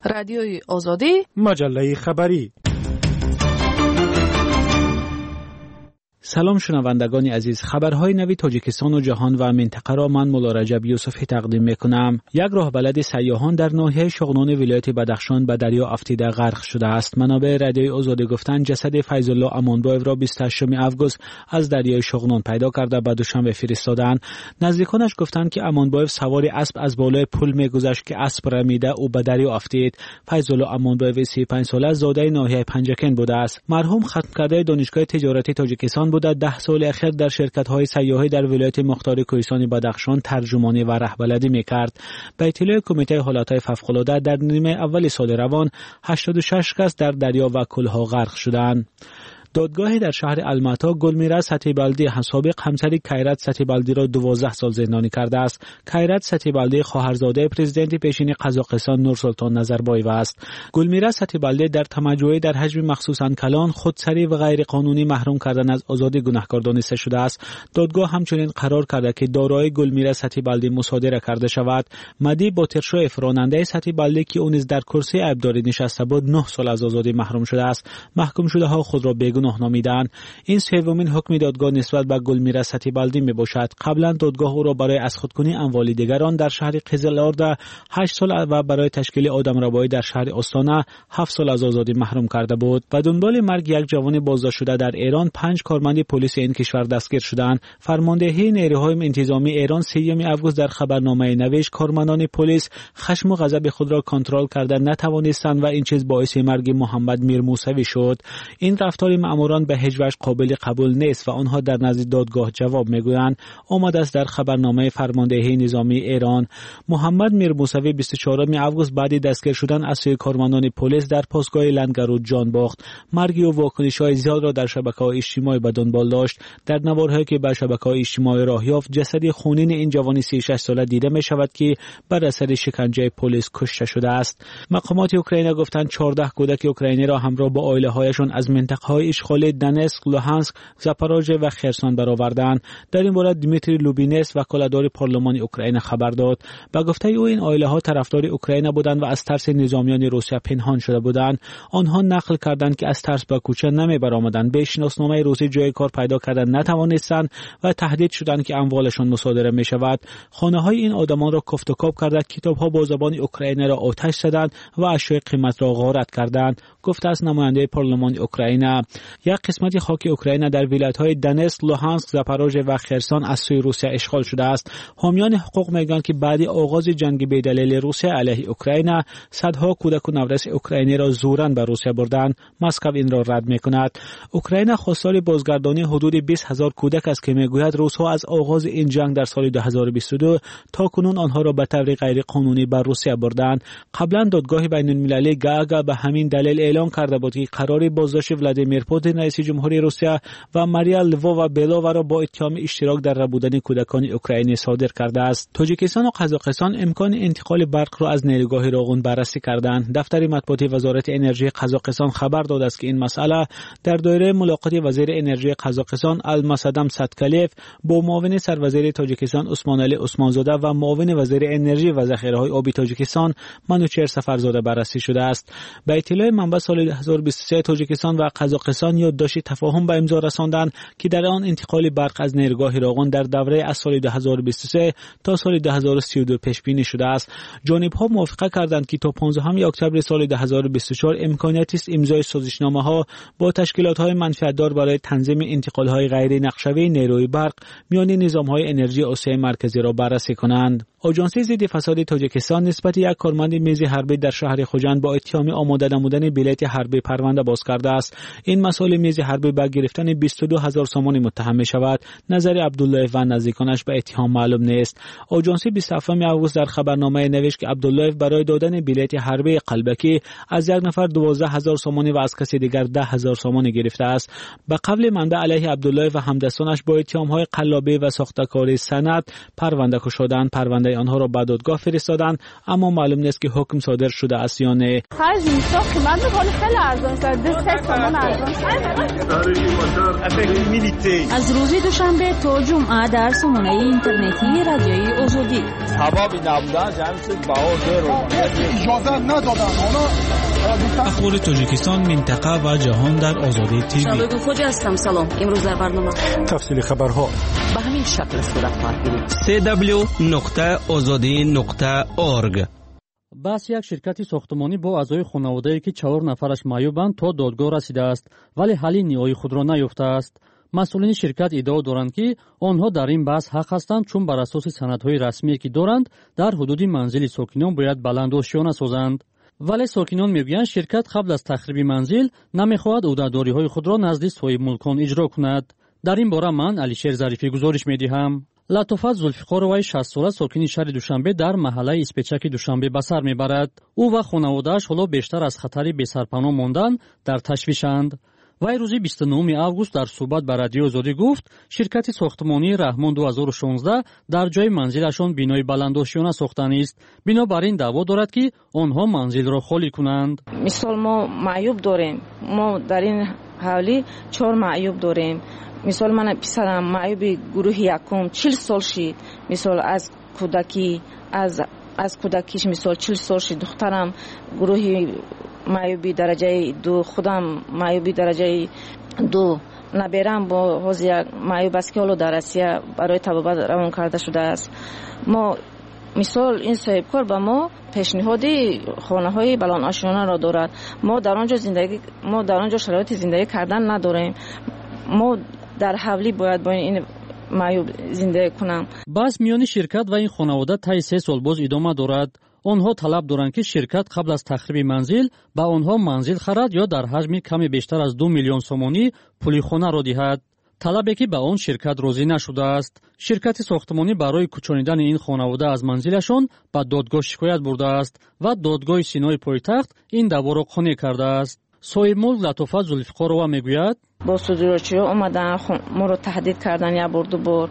رادیوی آزادی، مجله خبری. سلام شنوندگان عزیز، خبرهای نوی تاجیکستان و جهان و منطقه را من مولا رجب یوسفی تقدیم میکنم. یک راهبلد سیاحان در ناحیه شغنان ولایت بدخشان به دریا افتیده غرق شده است. منابع رادیوی آزادی گفتند جسد فیض الله امانبایف را 28 آگوست از دریای شغنان پیدا کرده به دوشنبه فرستادند. نزدیکانش گفتند که امانبایف سوار اسب از بالای پل میگذشت که اسب رمیده او به دریا افتید. فیض الله امانبایف 35 ساله زاده ناحیه پنجکن بوده است. مرحوم ختم کرده دانشگاه تجارتی تاجیکستان بوده. 10 سال اخیر در شرکت‌های سیاحی در ولایت مختار کوهستان بدخشان ترجمانی و رهبردی می‌کرد. به اطلاع کمیته حالات فوق‌العاده در نیمه اول سال روان 86 کس در دریا و کلها غرق شدند. دادگاهی در شهر المتا گلمیرا ستیبلدی سابق همسر کیرت ستیبلدی را 12 سال زندانی کرده است. کیرت ستیبلدی خواهرزاده پرزیدنت پیشین قزاقستان نورسلطان نظربایف است. گلمیرا ستیبلدی در تمجید در حجم مخصوصاً کلان، خودسری و غیر قانونی محروم کردن از آزادی گناهکار دانسته شده است. دادگاه همچنین قرار کرده که دارایی گلمیرا ستیبلدی مصادره کرده شود. مدی باترشویف راننده ستیبلدی که اون در کرسی عیبداری نشسته بود 9 سال از آزادی محروم شده است. محکوم شده ها خود را بیگناه نامیدند. این سومین حکم دادگاه نسبت به گلمیرا ستیبلدی می باشد. قبلا دادگاه او را برای از خودکنی اموال دیگران در شهر قزل‌آرد 8 سال و برای تشکیل آدمربایی در شهر استانه 7 سال از آزادی محروم کرده بود. و دنبال مرگ یک جوان بازداشت شده در ایران 5 کارمند پلیس این کشور دستگیر شدند. فرماندهی نیروهای انتظامی ایران 3 آگوست در خبرنامه نوشت کارمندان پلیس خشم و غضب خود را کنترل کرده نتوانستند و این چیز باعث مرگ محمد میرموسوی شد. این رفتار ماموران به هیچ وجه قابل قبول نیست و آنها در نزد دادگاه جواب میگویند. آمده است در خبرنامه فرماندهی نظامی ایران. محمد میرموسوی 24 آگوست بعد دستگیر شدن از سوی کارمندان پلیس در پاسگاه لنگرود جان باخت. مرگ و واکنش‌های زیاد را در شبکه‌های اجتماعی به دنبال داشت. در نوارهایی که به شبکه‌های اجتماعی راه یافت جسد خونین این جوان 36 ساله دیده می شود که بر اثر شکنجه پلیس کشته شده است. مقامات اوکراین گفتند 14 کودک اوکراینی را همراه با عائله‌هایشان از منطقه‌های اشغالی دنسک، لوهانسک، زاپاروژه و خرسون برآوردند. در این باره دیمیتری لوبینس وکالتدار پارلمان اوکراین خبر داد. به گفته او این عائله‌ها طرفدار اوکراین بودند و از ترس نظامیان روسیه پنهان شده بودند. آنها نقل کردند که از ترس به کوچه نمی برآمدند. به شناسنامه روسی جای کار پیدا کردن نتوانستند و تهدید شدند که اموالشان مصادره می شود. خانه‌های این آدمان را کفت و کاب کرده، کتاب‌ها با زبان اوکراینی را آتش زدند و اشیاء قیمت را غارت کردند. گفته است نماینده پارلمان اوکراین. یک قسمت خاک اوکراین در ولایت‌های دنسک، لوهانسک، زاپاروژه و خرسون از سوی روسیه اشغال شده است. حامیان حقوق میگویند که بعد آغاز جنگ بی‌دلیل روسیه علیه اوکراین صدها کودک و نوروس اوکراینی را زوراً به روسیه بردند. مسکو این را رد می‌کند. اوکراین خواستار بازگردانی حدود 20,000 کودک است که میگوید روس‌ها از آغاز این جنگ در سال 2022 تا کنون آنها را به طور غیر قانونی به روسیه بردند. قبلا دادگاه بین‌المللی گاگا به همین دلیل اعلام کرده بود که قرار بازداشت ولادیمیر پوتین رئیس جمهوری روسیه و ماریا لووا و بلووا را با اتهام اشتراک در ربودن کودکان اوکراینی صادر کرده است. تاجیکستان و قزاقستان امکان انتقال برق را از نیروگاه راغون بررسی کردند. دفتر مطبوعاتی وزارت انرژی قزاقستان خبر داده است که این مسئله در دایره ملاقات وزیر انرژی قزاقستان المصدم ساتکلیف با معاون سروزیر تاجیکستان عثمان علی عثمانزاده و معاون وزیر انرژی و ذخیره‌های آبی تاجیکستان منوچهر سفرزاده بررسی شده است. به اطلاع منبع سال 2023 تاجیکستان و قزاقستان یادداشت تفاهم به امضا رساندند که در آن انتقال برق از نیروگاه راغون در دوره از سال 2023 تا سال 2032 پیش بینی شده است. جانب‌ها موافقت کردند که تا 15 اکتبر سال 2024 امکانیتی است امضای سازشنامه‌ها با تشکیلات‌های منفعت‌دار برای تنظیم انتقال‌های غیر نقشه‌ای نیروی برق میان نظام‌های انرژی آسیای مرکزی را بررسی کنند. آژانس ضد فساد تاجیکستان نسبت یک کارمند میز حربی در شهر خوجند با اتهام آماده نمودن بلیط حربی پرونده باز کرده است. این مسئله میز حربی به گرفتن 22,000 سومان متهم می شود. نظر عبدالله و نزدیکانش به اتهام معلوم نیست. آژانس 27 آگوست در خبرنامه نوشت که عبدالله برای دادن بلیط حربی قلبکی از یک نفر 12,000 سومان و از کسی دیگر 10,000 سومان گرفته است. به قول منبع علیه عبدالله و همدستانش با اتهام‌های قلابی و ساخته‌کاری سند پرونده گشودند. پرونده برای آنها را به دادگاه فرستادند، اما معلوم نیست که حکم صادر شده است یا نه. خرج میساخت من خیلی ارزان شد. 3 تومان ارزان شد. از روز دوشنبه تا جمعه در سامانه اینترنتی رادیوی آزادی. حبابی نبودن جمعیت باور اجازه ندادن. اخبار تاجیکستان، منطقه و جهان در آزادی تیوی. شبگو خوجا هستم. سلام. امروز در برنامه تفصیل خبرها به همین شکل صورت خواهد گرفت. www.azadi.org. بس یک شرکت ساختمانی با اعضای خانواده‌ای که 4 نفرش معیوبند تا دادگاه رسیده است، ولی حل نهایی خود را نیافته است. مسئولین شرکت ادعا دارند که آنها در این بحث حق هستند، چون بر اساس سندهای رسمی که دارند در حدود منزل ساکنان باید بلند آشیانه سازند. ولی ساکنان میگویند شرکت قبل از تخریب منزل نمیخواهد عهده‌داری‌های خود را نزد صاحب ملکان اجرا کند. در این باره من علیشیر ظریفی گزارش می‌دهم. لطفت زلفقاروی 60 ساله ساکن شهر دوشنبه در محله اسپچک دوشنبه به سر میبرد. او و خانواده‌اش حالا بیشتر از خطر بی‌سرپناه ماندن در تشویشند. وی روز 29 август در صحبت با رادیو آزادی گفت شرکت ساختمانی رحمان 2016 در جای منزلشان بینای بلندآشیانه ساختن است. بنابراین دعوا دارد که آنها منزل را خالی کنند. مثال ما معیوب داریم. ما در این حوالی 4 معیوب داریم. مثال من پسرم معیوب گروه یکم 40 سال شد. مثال از کودکی از کودکیش مثال 40 سال شد. دخترم گروه معیوبی درجه 2، خودم معیوبی درجه 2. نبیرم با حوز یک معیوب است که حالا در آسیا برای طبابت روان کرده شده است. ما مثال این صاحبکار به ما پیشنهادی خانه‌های بلند آشیانه را دارد. ما در آنجا شرایط زندگی کردن نداریم. ما در حوالی باید با این معیوب زندگی کنم. بس میان شرکت و این خانواده تا 3 سال باز ادامه دارد. آنها طلب دارند که شرکت قبل از تخریب منزل به آنها منزل خرد یا در حجم کمی بیشتر از 2 میلیون سومانی پول خانه را دهد. طلبی که به آن شرکت راضی نشده است. شرکت ساختمانی برای کوچانیدن این خانواده از منزلشان به دادگاه شکایت برده است و دادگاه سینای پایتخت این دعوا را قانع کرده است. صاحب ملک لطفت زلفقارова میگوید با صدورچی‌ها اومدن ما رو تهدید کردن. یک بار 2 بار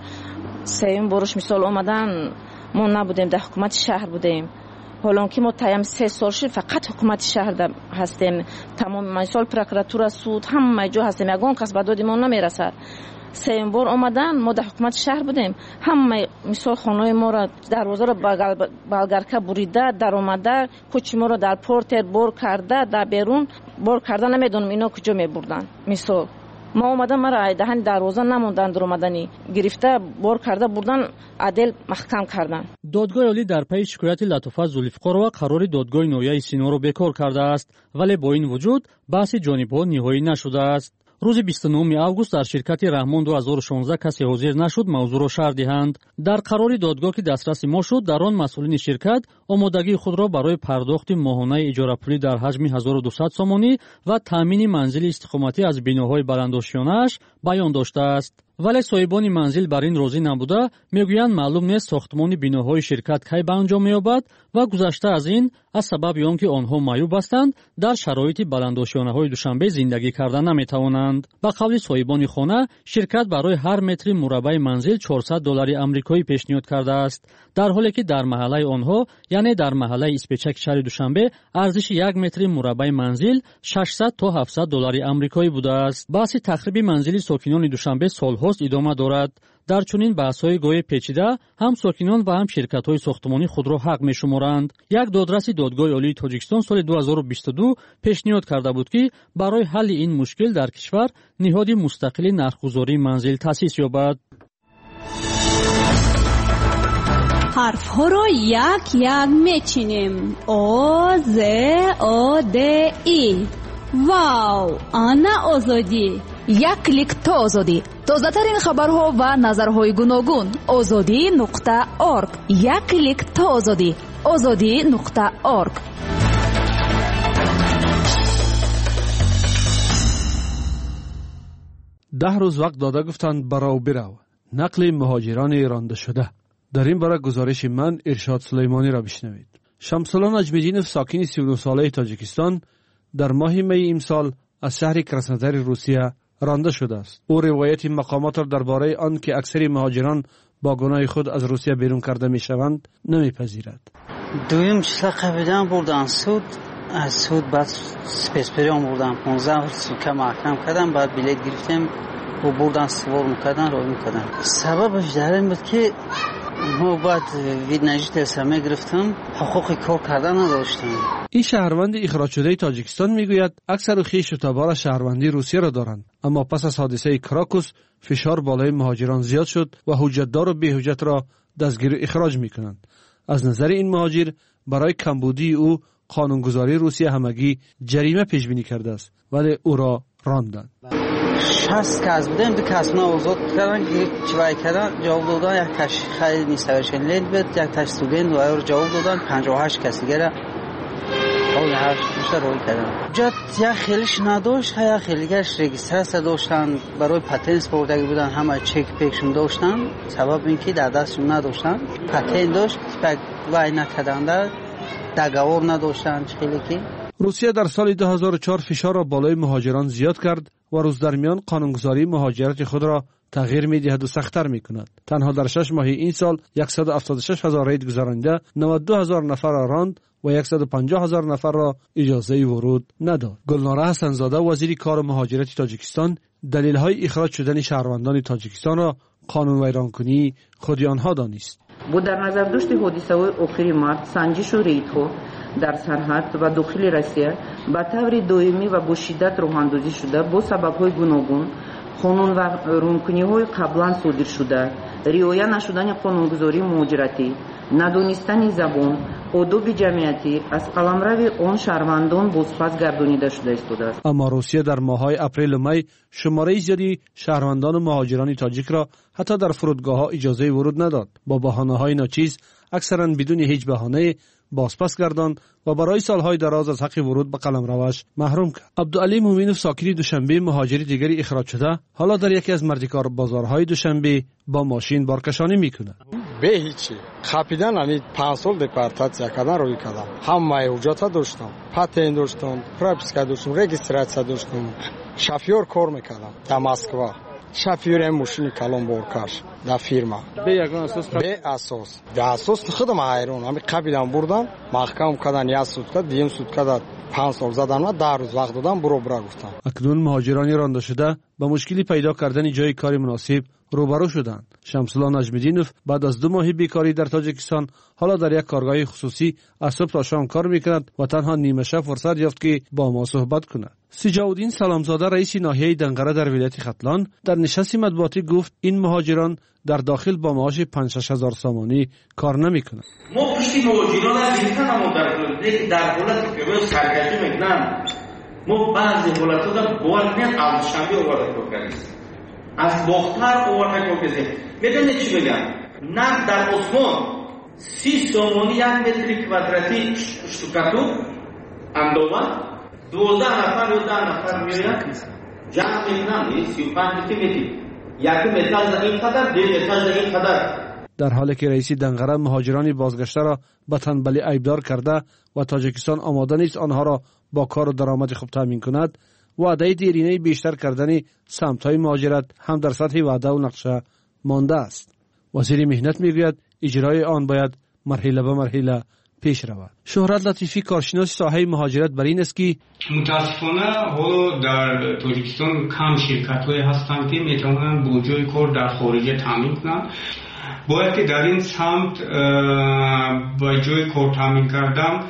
3 بارش مثال اومدن ما نبودیم، در حکومت شهر بودیم. حالا که ما تایم 3 سال شد فقط حکومت شهر هستیم. تمام مثال پروکراتور سود همه جا هستیم. یگان کس به داد ما نمیرسد. 3 بار اومدن ما در حکومت شهر بودیم. همه مثال خانه ما را دروازه را بالگرکه بریده در اومده، کوچه ما را در پورتر بار کرده، در بیرون بار کرده. نمیدونم اینا کجا میبردن. مثال ما اومدن مرا دهن دروازه نموندن، در اومدنی گرفته بار کرده بردن، عدل محکم کردن. دادگاه عالی در پی شکایت لطفت زلفقارova قرار دادگاه نویه سینا را بکار کرده است، ولی با این وجود بحث جانبها نهایی نشده است. روز 29 август در شرکت رحمان 2016 کسی حاضر نشد موضوع را شرح دهند. در قرار دادگاه که دسترس ما شد، در آن مسئولین شرکت آمادگی خود را برای پرداخت ماهانه اجاره پولی در حجم 1200 سومانی و تامین منزل استقامتی از بناهای بلندآشیانه‌اش بیان داشته است. ولی صاحبان منزل بر این راضی نبوده، میگویند معلوم نیست ساختمان بناهای شرکت کی به انجام می‌یابد و گذشته از این از سبب آنکه آنها معیوب هستند در شرایط بلندآشیانه‌های دوشنبه زندگی کردن نمی‌توانند. به قول صاحبان خانه، شرکت برای هر متر مربع منزل $400 آمریکایی پیشنهاد کرده است، در حالی که در محله آنها یعنی در محله اسپچک شهر دوشنبه ارزش 1 متر مربع منزل $600 تا $700 آمریکایی بوده است. بحث تخریب منزل ساکنان دوشنبه سال‌هاست ادامه دارد. در چنین بحث‌های گاهی پیچیده هم ساکنان و هم شرکت‌های ساختمانی خود را حق می‌شمارند. یک دادرس دادگاه عالی تاجیکستان سال 2022 پیشنهاد کرده بود که برای حل این مشکل در کشور نهاد مستقل نرخ‌گذاری منزل تأسیس یابد. حرف‌ها را یک یک میچینیم. آ ز آ د ای. واو، آنا آزادی. یک کلیک تا آزادی. تازه‌ترین خبرها و نظرهای گوناگون. azadi.org. یک کلیک تا آزادی. azadi.org. 10 روز وقت داده گفتند برو نقل مهاجران رانده شده. در این باره گزارش من ارشاد سلیمانی را بشنوید. شمس‌الله نجمیدینوف ساکن 39 ساله تاجیکستان در ماه می امسال از شهر کراسنودار روسیه رانده شده است. او روایت مقامات را درباره آن که اکثر مهاجران با گناه خود از روسیه بیرون کرده میشوند نمیپذیرد. دویم چیزا قبیدن بردن سود، از سود بعد سپیسپریان بردن 15 سوکه محکم کردن، بعد بلیت گرفتیم و بردن سوار میکردن رو میکردن. سببش در این بود که ما بعد ویدنجی تلسمه گرفتم، حقوق کار کردن نداشتم. این شهروند اخراج شده تاجیکستان میگوید اکثر خویش و تبار شهروندی روسیه را دارند، اما پس از حادثه کراکوس فشار بالای مهاجران زیاد شد و حجتدار و بی‌حجت را دستگیر و اخراج میکنند. از نظر این مهاجر برای کمبودی او قانونگذاری روسیه همگی جریمه پیش بینی کرده است، ولی او را راندند. 60 کس بودیم، 2 کس ما آزاد کردن که چیوای کردن، جواب دادن. یک تاش خیلی نیستوشن لید بود، یک تاش سودند و ایور جواب دادن. 58 کسی گره اول هر میشه روی کردن. جات یا خیلیش نداشت، یا خیلیگش رجیستراسیون داشتن، برای پتنت بردگی بودن، همه چک پیکشون داشتن. سبب اینکه در دستشون نداشتن، پتنت داشت پک وای نکردن، دغور نداشتن. خیلی که روسیه در سال 2004 فشار را بالای مهاجران زیاد کرد و روز در میان قانونگذاری مهاجرت خود را تغییر می‌دهد و سخت‌تر می‌کند. تنها در 6 ماه این سال 176,000 رید گذرانده، 92,000 نفر را راند و 150,000 نفر را اجازه ورود نداد. گلناره حسنزاده وزیر کار و مهاجرت تاجیکستان دلیل‌های اخراج شدن شهروندان تاجیکستان را قانون ویرانکنی خود آنها دانست. با در نظر داشت حادثه‌های آخر مارت سنجش و ریدها در سرحد و داخل روسیه به طور دائمی و با شدت راه‌اندازی شده با سبب‌های گوناگون، قانون و رونکنی‌های قبلا صادر شده، رعایت نشدن قانونگذاری مهاجرتی، ندانستن زبان، آداب جمعیتی از قلمرو آن شهروندان بازپس گردانیده شده است. اما روسیه در ماه‌های اپریل و می شماره زیادی شهروندان و مهاجران تاجیک را حتی در فرودگاه‌ها اجازه ورود نداد. با بهانه‌های ناچیز اکثراً بدون هیچ بهانه بازپس گرداند و برای سالهای دراز از حق ورود به قلمروش محروم کرد. عبدالعلی مومینوف ساکن دوشنبه مهاجر دیگری اخراج شده حالا در یکی از مردکار بازارهای دوشنبه با ماشین بارکشانی میکند. به هیچی خپیدن همین 5 سال دپارتاسیا کردن روی کردم. همه حجت داشتم، پاتنت داشتم، پروپیسکا داشتم، رجیستراسیون داشتم. شافیور کار میکردم در مسکو. شافیور ماشین کلان بارکش در فیرما. به اساس خودم ایران همین قبیلم بردم، محکم کردن یا سودکا دیم سودکا 5 سال زدن و 10 روز وقت دادم برو گفتم. اکنون مهاجرانی رانده شده با مشکلی پیدا کردن جای کاری مناسب روبرو شدند. شمس‌الله نجم‌الدینوف بعد از 2 ماه بیکاری در تاجیکستان حالا در یک کارگاه خصوصی از صبح تا شام کار میکند و تنها نیمه شب فرصت یافت که با ما صحبت کند. سجاودین سلامزاده رئیس ناحیه دنقره در ولایت ختلان در نشست مطبوعاتی گفت این مهاجران در داخل با معاش 5-6 هزار سامانی کار نمیکنند. ما پشتی مهاجران از این در حالتی که روی سرگشی میکنن، ما بعضی حالتها در باور نیست از شنبه آورده کار کردیم، از باختر آورده کار کردیم. میدونید چی بگم؟ نه در عثمان 30 سامانی 1 متر کوادراتی شتوکاتو اندوان 12 نفر یا 10 نفر میرن جمع میکنن 35 متر یک متر زمین قدر 2 متر زمین قدر. در حالی که رئیس دنقره مهاجران بازگشته را به تنبلی عیبدار کرده و تاجیکستان آماده نیست آنها را با کار و درآمد خوب تامین کند، وعده دیرینه بیشتر کردن سمت‌های مهاجرت هم در سطح وعده و نقشه مانده است. وزیر مهنت میگوید اجرای آن باید مرحله به مرحله پیش رود. شهرت لطیفی کارشناس ساحه مهاجرت بر این است که متاسفانه حالا در تاجیکستان کم شرکت‌های هستند که میتوانند با جای کار در خارج تامین کنند. باید که در این سمت با جای کار تامین کردن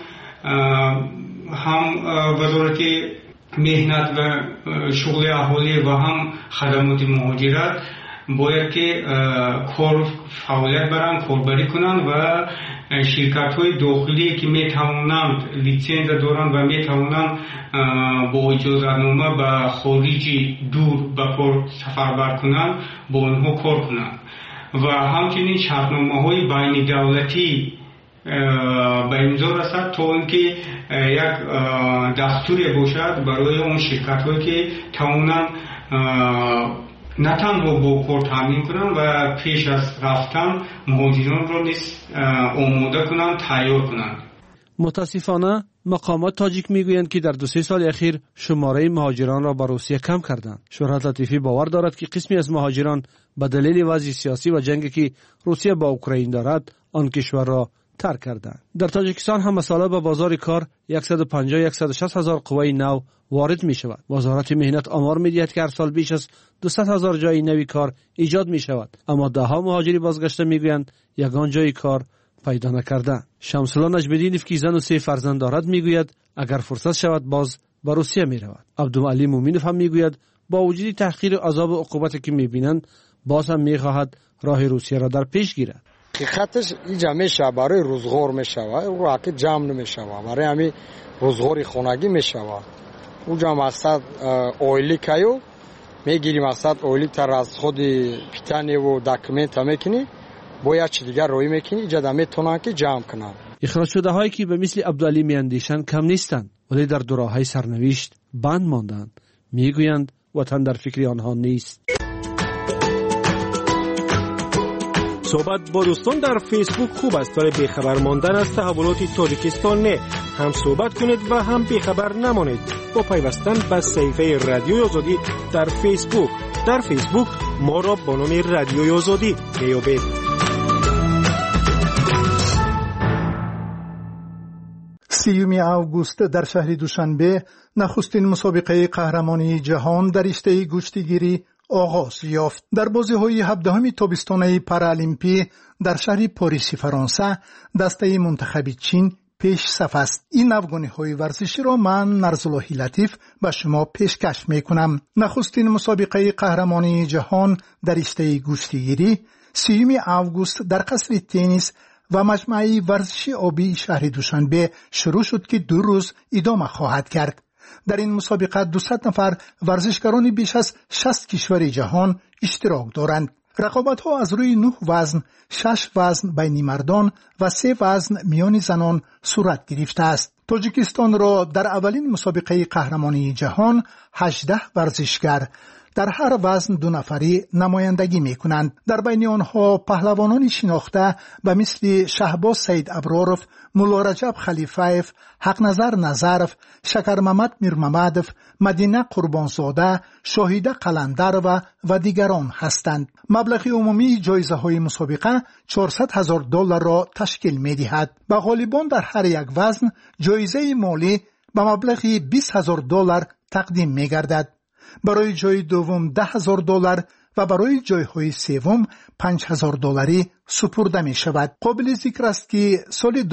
هم وزارت مهنت و شغل اهالی و هم خدمات مهاجرت باید که کار فعالیت برند، کاربری کنند و شرکت‌های داخلی که میتوانند لیسانس دارند و میتوانند با اجازه‌نامه به خارج دور به کار سفر بر کنند با آنها کار کنند و همچنین شرطنامه‌های بین دولتی به امضا رسد تا اینکه یک دستوری باشد برای اون شرکت‌هایی که توانند نه تنها با کار تامین کنند و پیش از رفتن مهاجران را نیز آماده کنند، تیار کنند. متاسفانه مقامات تاجیک میگویند که در 2-3 سال اخیر شماره مهاجران را به روسیه کم کردند. شهرت لطیفی باور دارد که قسمی از مهاجران به دلیل وضع سیاسی و جنگی که روسیه با اوکراین دارد آن کشور را ترک کردند. در تاجیکستان هم مساله به بازار کار 150-160 هزار قوه نو وارد می شود. وزارت مهنت آمار می دهد که هر سال بیش از 200 هزار جای نوی کار ایجاد می شود، اما ده ها مهاجری بازگشته می گویند یگان جای کار پیدا نکردند. شمس‌الله نجم‌الدینوف که زن و 3 فرزند دارد می گوید اگر فرصت شود باز به روسیه می رود. عبدالعلی مومینوف هم می گوید با وجود تحقیر عذاب و عقوبتی که می بینند باز هم می خواهد راه روسیه را در پیش گیرد. حقیقتش اینجا میشه برای روزگار میشه و واقعا جمع نمیشه، برای همین روزگاری خانگی میشه. اونجا مقصد اویلی کیو میگیری، مقصد اویلی تر از خود پیتانی و داکومنت میکنی، باید چی دیگر روی میکنی، اینجا میتونن که جمع کنن. اخراج شده هایی که به مثل عبدالعلی میاندیشند کم نیستند، ولی در دوراهی سرنوشت بند ماندند. میگویند وطن در فکر آنها نیست. صحبت با دوستان در فیسبوک خوب است، ولی بیخبر ماندن از تحولات تاجیکستان نه. هم صحبت کنید و هم بیخبر نمانید با پیوستن به صفحه رادیوی آزادی در فیسبوک. در فیسبوک ما را با نام رادیوی آزادی بیابید. 30 آگوست در شهر دوشنبه نخستین مسابقه قهرمانی جهان در رشته گشتیگیری آغاز یافت. در بازی‌های 17 تابستانه پارالیمپی در شهر پاریس فرانسه دسته منتخب چین پیش صف است. این افغانی‌های ورزشی را من نرزالله لطیف به شما پیشکش می‌کنم. نخستین مسابقه قهرمانی جهان در رشته گشتیگیری 30 آگوست در قصر تنیس و مجمع ورزشی آبی شهر دوشنبه شروع شد که 2 روز ادامه خواهد کرد. در این مسابقه 200 نفر ورزشکاران بیش از 60 کشور جهان اشتراک دارند. رقابت‌ها از روی 9 وزن، 6 وزن بین مردان و 3 وزن میان زنان صورت گرفته است. تاجیکستان را در اولین مسابقه قهرمانی جهان 18 ورزشگر در هر وزن 2 نفری نمایندگی می‌کنند. در بین آنها پهلوانان شناخته به مثل شهباز سید ابراروف، مولا رجب خلیفه‌اف، حقنظر نظرف، شکر محمد میرمحمدف، مدینه قربانزاده، شاهیده قلندر و دیگران هستند. مبلغ عمومی جایزه‌های مسابقه $400,000 را تشکیل می‌دهد. به غالبان در هر یک وزن جایزه مالی به مبلغ $20,000 تقدیم می‌گردد. برای جای دوم $10,000 و برای جایهای سوم $5,000 سپرده می شود. قابل ذکر است که سال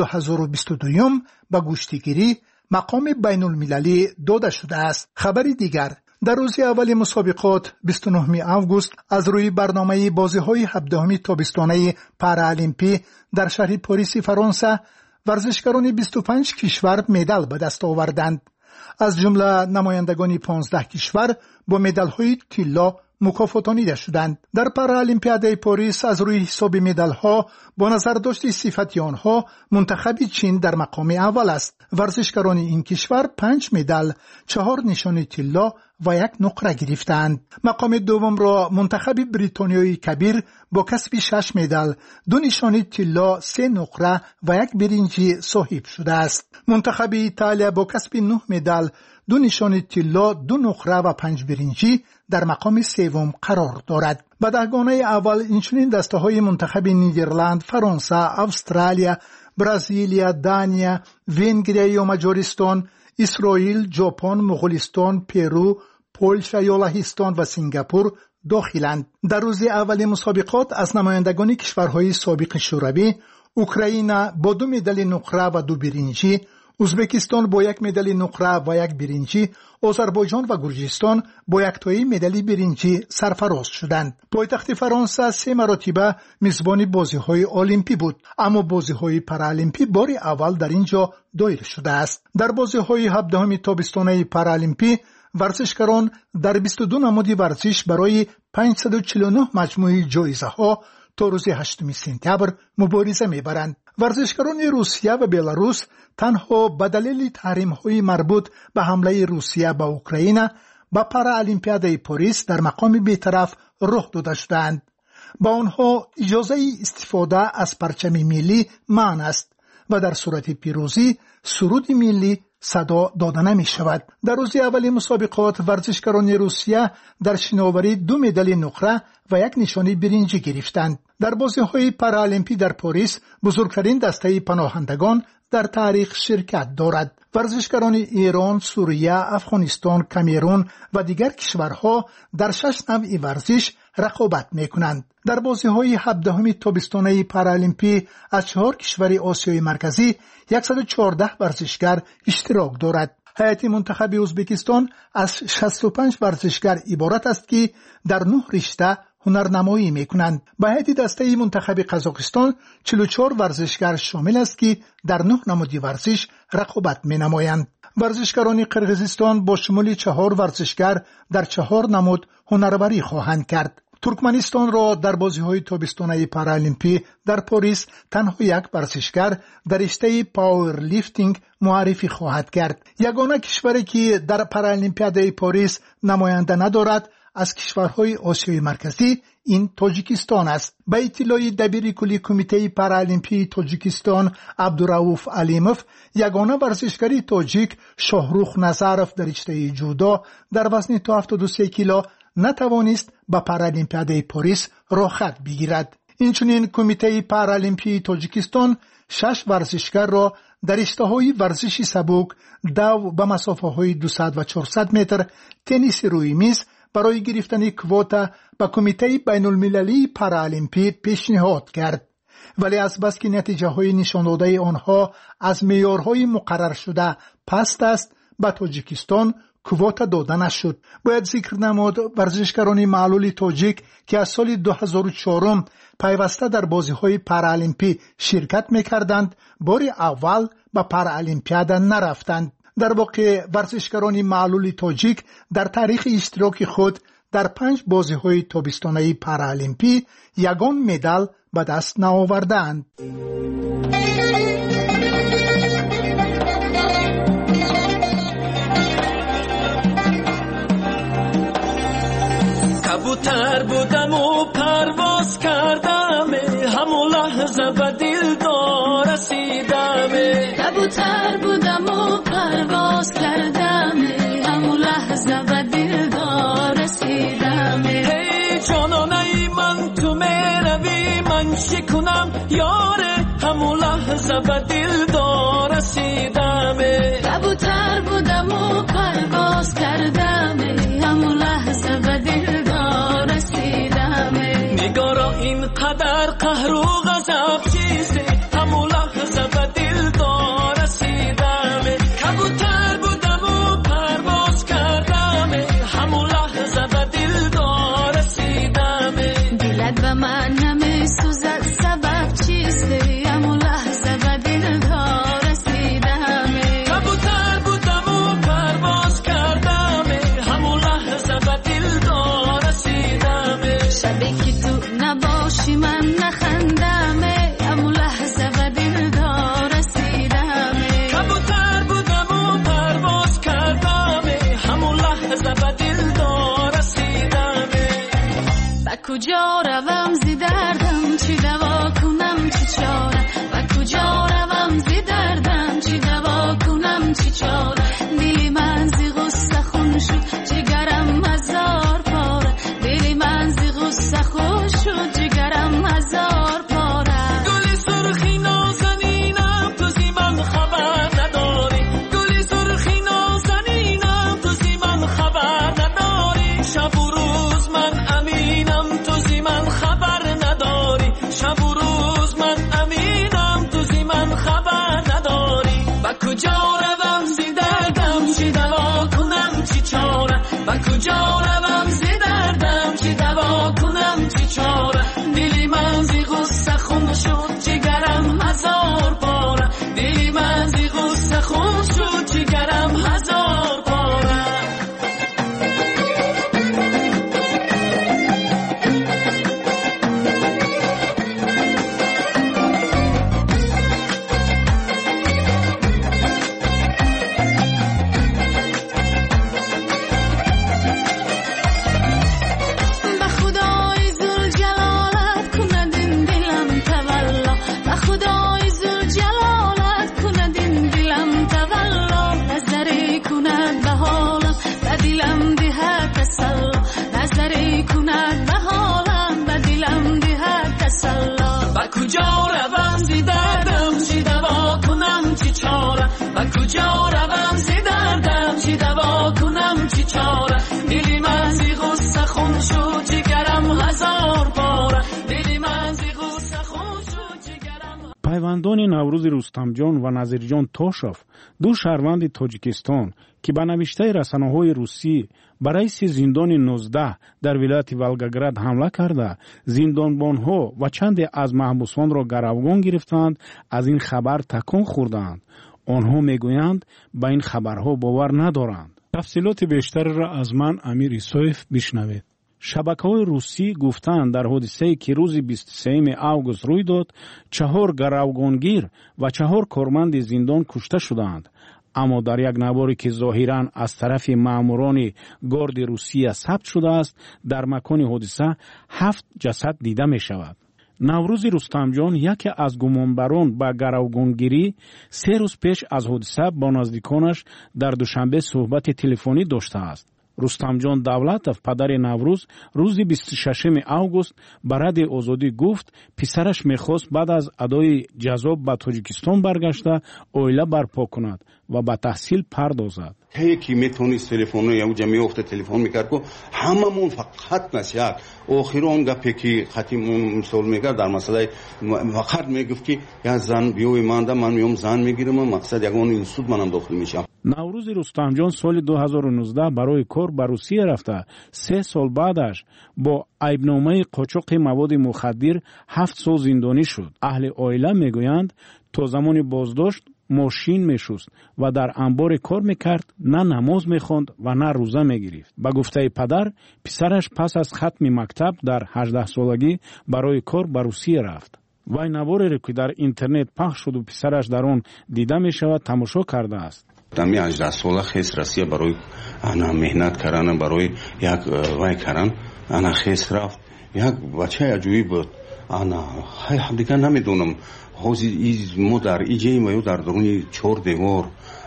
2022 به گشتیگیری مقام بین المللی داده شده است. خبر دیگر، در روز اول مسابقات 29 آگوست از روی برنامه بازی‌های 17 تابستانه پارالیمپی در شهر پاریس فرانسه ورزشکاران 25 کشور مدال به دست آوردند. از جمله نمایندگان 15 کشور با مدال‌های طلا مکافاتانیده شدند. در پارالیمپیاد پاریس از روی حساب مدال‌ها با نظر داشت صفت آنها منتخب چین در مقام اول است. ورزشکاران این کشور 5 مدال، 4 نشان طلا و 1 نقره گرفتند. مقام دوم را منتخب بریتانیای کبیر با کسب 6 مدال، 2 نشان طلا، 3 نقره و 1 برنجی صاحب شده است. منتخب ایتالیا با کسب 9 مدال، 2 نشان طلا، 2 نقره و 5 برنجی در مقام سوم قرار دارد. به دهگانه اول اینچنین دسته‌های منتخب نیدرلند، فرانسه، استرالیا، برزیلیا، دانیا، ونگریا و مجارستان، اسرائیل، ژاپن، مغولستان، پرو، پولشا، لهستان و سنگاپور داخلند. در روز اول مسابقات از نمایندگان کشورهای سابق شوروی، اوکراین با 2 مدال نقره و 2 برنجی، ازبکستان با 1 مدال نقره و 1 برنجی، آذربایجان و گرجستان با 1 تایی مدال برنجی سرفراز شدند. پایتخت فرانسه 3 مرتبه میزبان بازی‌های المپی بود، اما بازی‌های پارالیمپی بار اول در اینجا دایر شده است. در بازی‌های 17 تابستانه پارالیمپی ورزشکاران در 22 نماد ورزش برای 549 مجموعه جایزه‌ها تا روز 8 سپتامبر مبارزه می‌برند. ورزشکاران روسیه و بلاروس تنها به دلیل تحریم‌های مربوط به حمله روسیه به اوکراین به پارالیمپیاد پاریس در مقام بی‌طرف راه داده شدند. با آنها اجازه استفاده از پرچم ملی منع است و در صورت پیروزی سرود ملی صدا داده نمی شود. در روز اول مسابقات ورزشکاران روسیه در شناوری 2 مدال نقره و 1 نشانی برنجی گرفتند. در بازی‌های پارالمپی در پاریس بزرگترین دسته پناهندگان در تاریخ شرکت دارد. ورزشکاران ایران، سوریه، افغانستان، کامرون و دیگر کشورها در 6 نوع ورزش رقابت می‌کنند. در بازی‌های 17 تابستانه پارالمپی از 4 کشور آسیای مرکزی 114 ورزشکار اشتراک دارد. هیئت منتخب ازبکستان از 65 ورزشکار عبارت است که در 9 رشته هنرنمایی می‌کنند. به هیئت دسته منتخب قزاقستان 44 ورزشکار شامل است که در 9 نماد ورزش رقابت می‌نمایند. ورزشکاران قرقیزستان با شمول 4 ورزشکار در 4 نماد هنرورزی خواهند کرد. ترکمنستان را در بازی‌های تابستانه پارالمپی در پاریس تنها 1 ورزشکار در رشته پاور لیفتینگ معرفی خواهد کرد. یگانه کشوری که در پارالمپیاد پاریس نماینده ندارد از کشورهای آسیای مرکزی این تاجیکستان است. به اطلاع دبیر کلی کمیته پارالمپی تاجیکستان عبدالرؤوف علیموف، یگانه ورزشکاری تاجیک شاهروخ نظروف در رشته جودو در وزن تا 73 کیلو نتوانست به پارالمپیاد پاریس رخصت بگیرد. اینچنین کمیته پارالمپی تاجیکستان 6 ورزشکار را در رشته‌های ورزش سبک، دو به مسافه‌های 200 و 400 متر، تنیس روی میز برای گرفتن کواتا به کمیته بین المللی پارالمپی پیشنهاد کرد. ولی از بس که نتیجه های نشان داده آنها از معیارهای مقرر شده پست است، به تاجیکستان کواتا داده نشد. باید ذکر نمود ورزشکاران معلول تاجیک که از سال 2004 پیوسته در بازی‌های پارالمپی شرکت می‌کردند، بار اول به پارالمپیاد نرفتند. در واقع ورزشکاران معلول تاجیک در تاریخ اشتراک خود در 5 بازی‌های تابستانه پارالمپی 1 مدال به دست نآوردند. کبوتر بودم و پرواز کردم، همون لحظه به دلدار رسیدم. کبوتر بودم و پرواز کردم، همون لحظه به دلدار رسیدم. هی جانانه من تو میروی من شکنم یاره، همون لحظه به دلدار رسیدم. کبوتر بودم و پرواز کردم، همون لحظه به دلدار رسیدم. نگارا اینقدر قهر و غضب چیزه، همون لحظه به دلدار رسیدم. کبوتر بودم و پرواز کردم، همون لحظه به دلدار رسیدم. دلت به من نمیسوزد سبب چیسته، همون لحظه به دلدار رسیدم. کبوتر بودم و پرواز کردم، همون لحظه به دلدار رسیدم. شبی که تو نباشی من نخندم، همون لحظه به دلدار رسیدم. کبوتر بودم و پرواز کردم، همون لحظه به دلدار رسیدم. به کجا روم زی دردم، چی دوا کنم چی چاره. به کجا روم زی دردم، چی دوا کنم چی چاره. دلی من زی غصه خون شد، جگرم هزار پاره. دلی من زی غصه خون شد، جگرم هزار پاره. گلی سرخی نازنینم تو زی من خبر نداری. گلی سرخی نازنینم تو زی من خبر نداری. شب و روز من امینم تو زی من خبر نداری. شب و روز من امینم تو زی من خبر نداری. با کجا روم زی دردم، دلم دهد تسلا نظری کند به حالم به دلم دهد تسلا با کجا روم زی دردم چی دوا کنم چی چاره با کجا روم زی دردم چی دوا کنم چی چاره دلی من زی غصه خون شد جگرم هزار باره دلی من زی غصه خون شد جگرم. پیوندان نوروز رستمجان و نظیرجان توشف دو شهروند تاجیکستان که به نوشته رسانه‌های روسی به رئیس زندان 19 در ولایت ولگاگراد حمله کرده زندانبانها و چند از محبوسان را گروگان گرفتند از این خبر تکان خوردند. آنها میگویند به این خبرها باور ندارند. تفصیلات بیشتر را از من امیر ایسایف بشنوید. شبکه‌های روسی گفتند در حادثه‌ای که روز 23 آگوست روی داد 4 گروگانگیر و 4 کارمند زندان کشته شدند. اما در یک نواری که ظاهراً از طرف ماموران گارد روسیه ثبت شده است در مکان حادثه 7 جسد دیده می شود. نوروز رستمجان یکی از گمانبران به گروگانگیری 3 روز پیش از حادثه با نزدیکانش در دوشنبه صحبت تلفنی داشته است. رستمجان دولتов پدر نوروز روز 26 آگوست به رادیو آزادی گفت پسرش میخواست بعد از ادای جزا به تاجیکستان برگشته اویله برپا کند و به تحصیل پردازد. یکی میتونست تلفن یا جمعی وقت تلفن میکرد که هممون فقط نسیت آخر اون گپی که خطیمون مثال میگه در مسئله فقط میگفت که یا زن بیوی مانده من میام زن میگیرم مقصد یک اون اینستیتوت منم داخل میشم. نوروز رستمجان سال 2019 برای کار به روسیه رفته 3 سال بعدش با عیبنامه قاچاق مواد مخدر 7 سال زندانی شد. اهل عائله میگویند تا زمان بازداشت ماشین میشست و در انبار کار میکرد، نه نماز میخواند و نه روزه میگرفت. به گفته پدر پسرش پس از ختم مکتب در 18 سالگی برای کار به روسیه رفت. وی نواری را که در اینترنت پخش شد و پسرش در آن دیده میشود تماشا کرده است. دمی 18 ساله خیس روسیه برای انا مهنت کردن برای یک وای کردن انا خیس رفت یک بچه عجیبی بود. انا دیگه نمیدونم ما در ایجیم و در درون 4 دیوار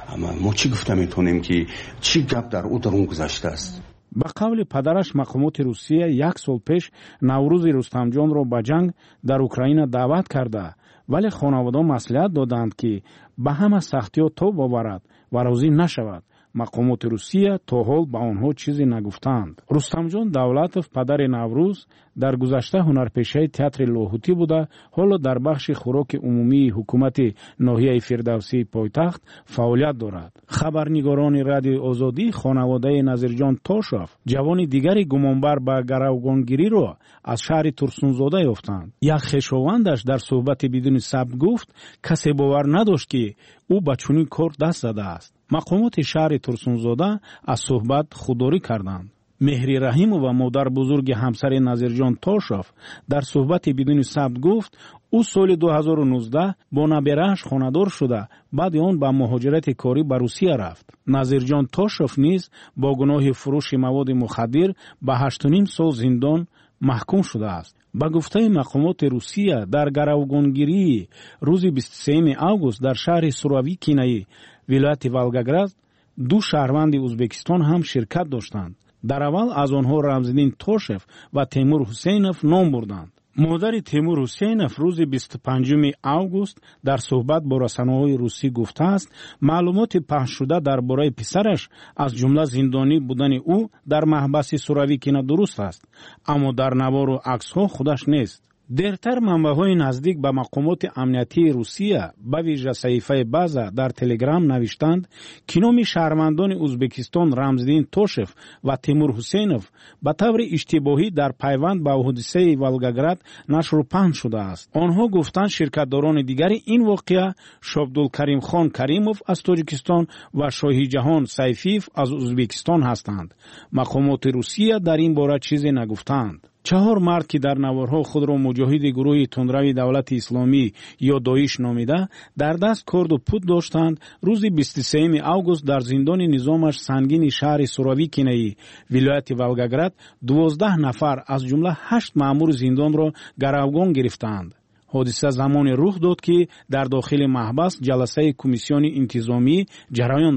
ما چی گفته میتونیم که چی گپ در او درون گذشته است. به قول پدرش مقامات روسیه 1 سال پیش نوروز رستمجان را به جنگ در اوکراین دعوت کرده ولی خانواده مصلحت دادند که به همه سختی‌ها تاب آورد و راضی نشود. مقامات روسیه تا حال به آنها چیزی نگفتند. رستمجان دولتov پدر نوروز در گذشته هنرپیشه تئاتر لاهوتی بوده، حالا در بخش خوراک عمومی حکومت ناحیه فردوسی پایتخت فعالیت دارد. خبرنگاران رادیو آزادی خانواده نظیرجان توشف جوان دیگری گمانبر به گروگانگیری را از شهر ترسونزاده یافتند. یک خویشاوندش در صحبت بدون ثبت گفت کسی باور نداشت که او به چنین کار دست زده است. مقامات شهر ترسونزاده از صحبت خودداری کردند. مهری رحیم و مادر بزرگ همسر نظیرجان توشف در صحبت بدون ثبت گفت او سال 2019 با نبیره‌اش خانه‌دار شده بعد آن به مهاجرت کاری به روسیه رفت. نظیرجان توشف نیز با گناه فروش مواد مخدر به 8.5 سال زندان محکوم شده است. با گفته مقامات روسیه در گروگانگیری روز 23 آگوست در شهر سورویکینای ولایت ولگاگراد 2 شهروند ازبکستان هم شرکت داشتند. در اول از آنها رمزالدین توشف و تیمور حسینوف نام بردند. مادر تیمور حسینوف روز 25 آگوست در صحبت با رسانه‌های روسی گفته است معلومات پخش شده درباره پسرش از جمله زندانی بودن او در محبس سورویکینا درست است، اما در نوار و عکس‌ها خودش نیست. دیرتر منبع‌های نزدیک به مقامات امنیتی روسیه به ویژه صحیفه بازا در تلگرام نوشتند که نام شهروندان ازبکستان رمزالدین توشف و تیمور حسینوف به طور اشتباهی در پیوند به حادثه ولگاگراد نشر و پخش شده است. آنها گفتند شرکتداران دیگری این واقعه شابدولکریم خان کریموف از تاجیکستان و شاهی جهان سیفیف از ازبکستان هستند. مقامات روسیه در این باره چیزی نگفتند. 4 مرد که در نوارها خود را مجاهد گروه تندروی دولت اسلامی یا داعش نامیده در دست کرد و پود داشتند روز 23 آگوست در زندان نظامش سنگین شهر سورویکینای ولایت ولگاگراد 12 نفر از جمله 8 مأمور زندان را گروگان گرفتند. حادثه زمان رخ داد که در داخل محبس جلسه کمیسیون انتظامی جریان داشت.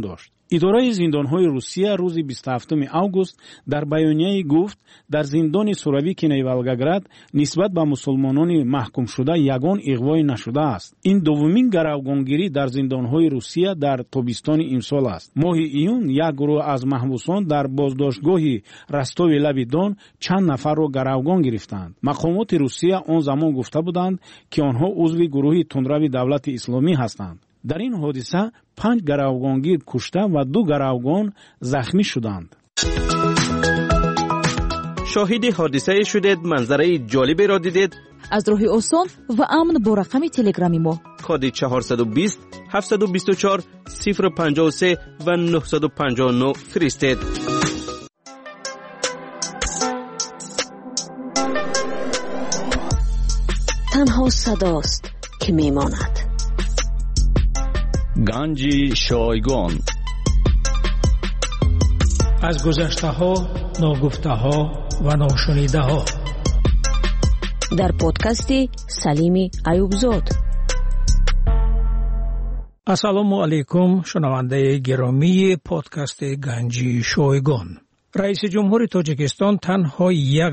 اداره زندان‌های روسیه روز 27 آگوست در بیانیه گفت در زندان سورویکی ولگاگراد نسبت به مسلمانان محکوم شده یگان اغوای نشده است. این دومین گروگانگیری در زندان‌های روسیه در تابستان امسال است. ماه ایون یک گروه از محبوسان در بازداشتگاه رستاو لب دون چند نفر را گروگان گرفتند. مقامات روسیه آن زمان گفته بودند که آنها عضو گروه تندرو دولت اسلامی هستند. در این حادثه 5 گروگانگیر کشته و 2 گروگان زخمی شدند. شاهد حادثه شدید، منظره جالبی را دیدید؟ از راه آسان و امن با رقم تلگرامی ما کد 420 724 053 و 959 فرستید. تنها صداست که میماند. گنج شایگان. از گذشته ها، ناگفته ها و ناشنیده ها در پادکست سلیم ایوبزاد. السلام علیکم شنونده گرامی پادکست گنج شایگان. رئیس جمهور تاجیکستان تنها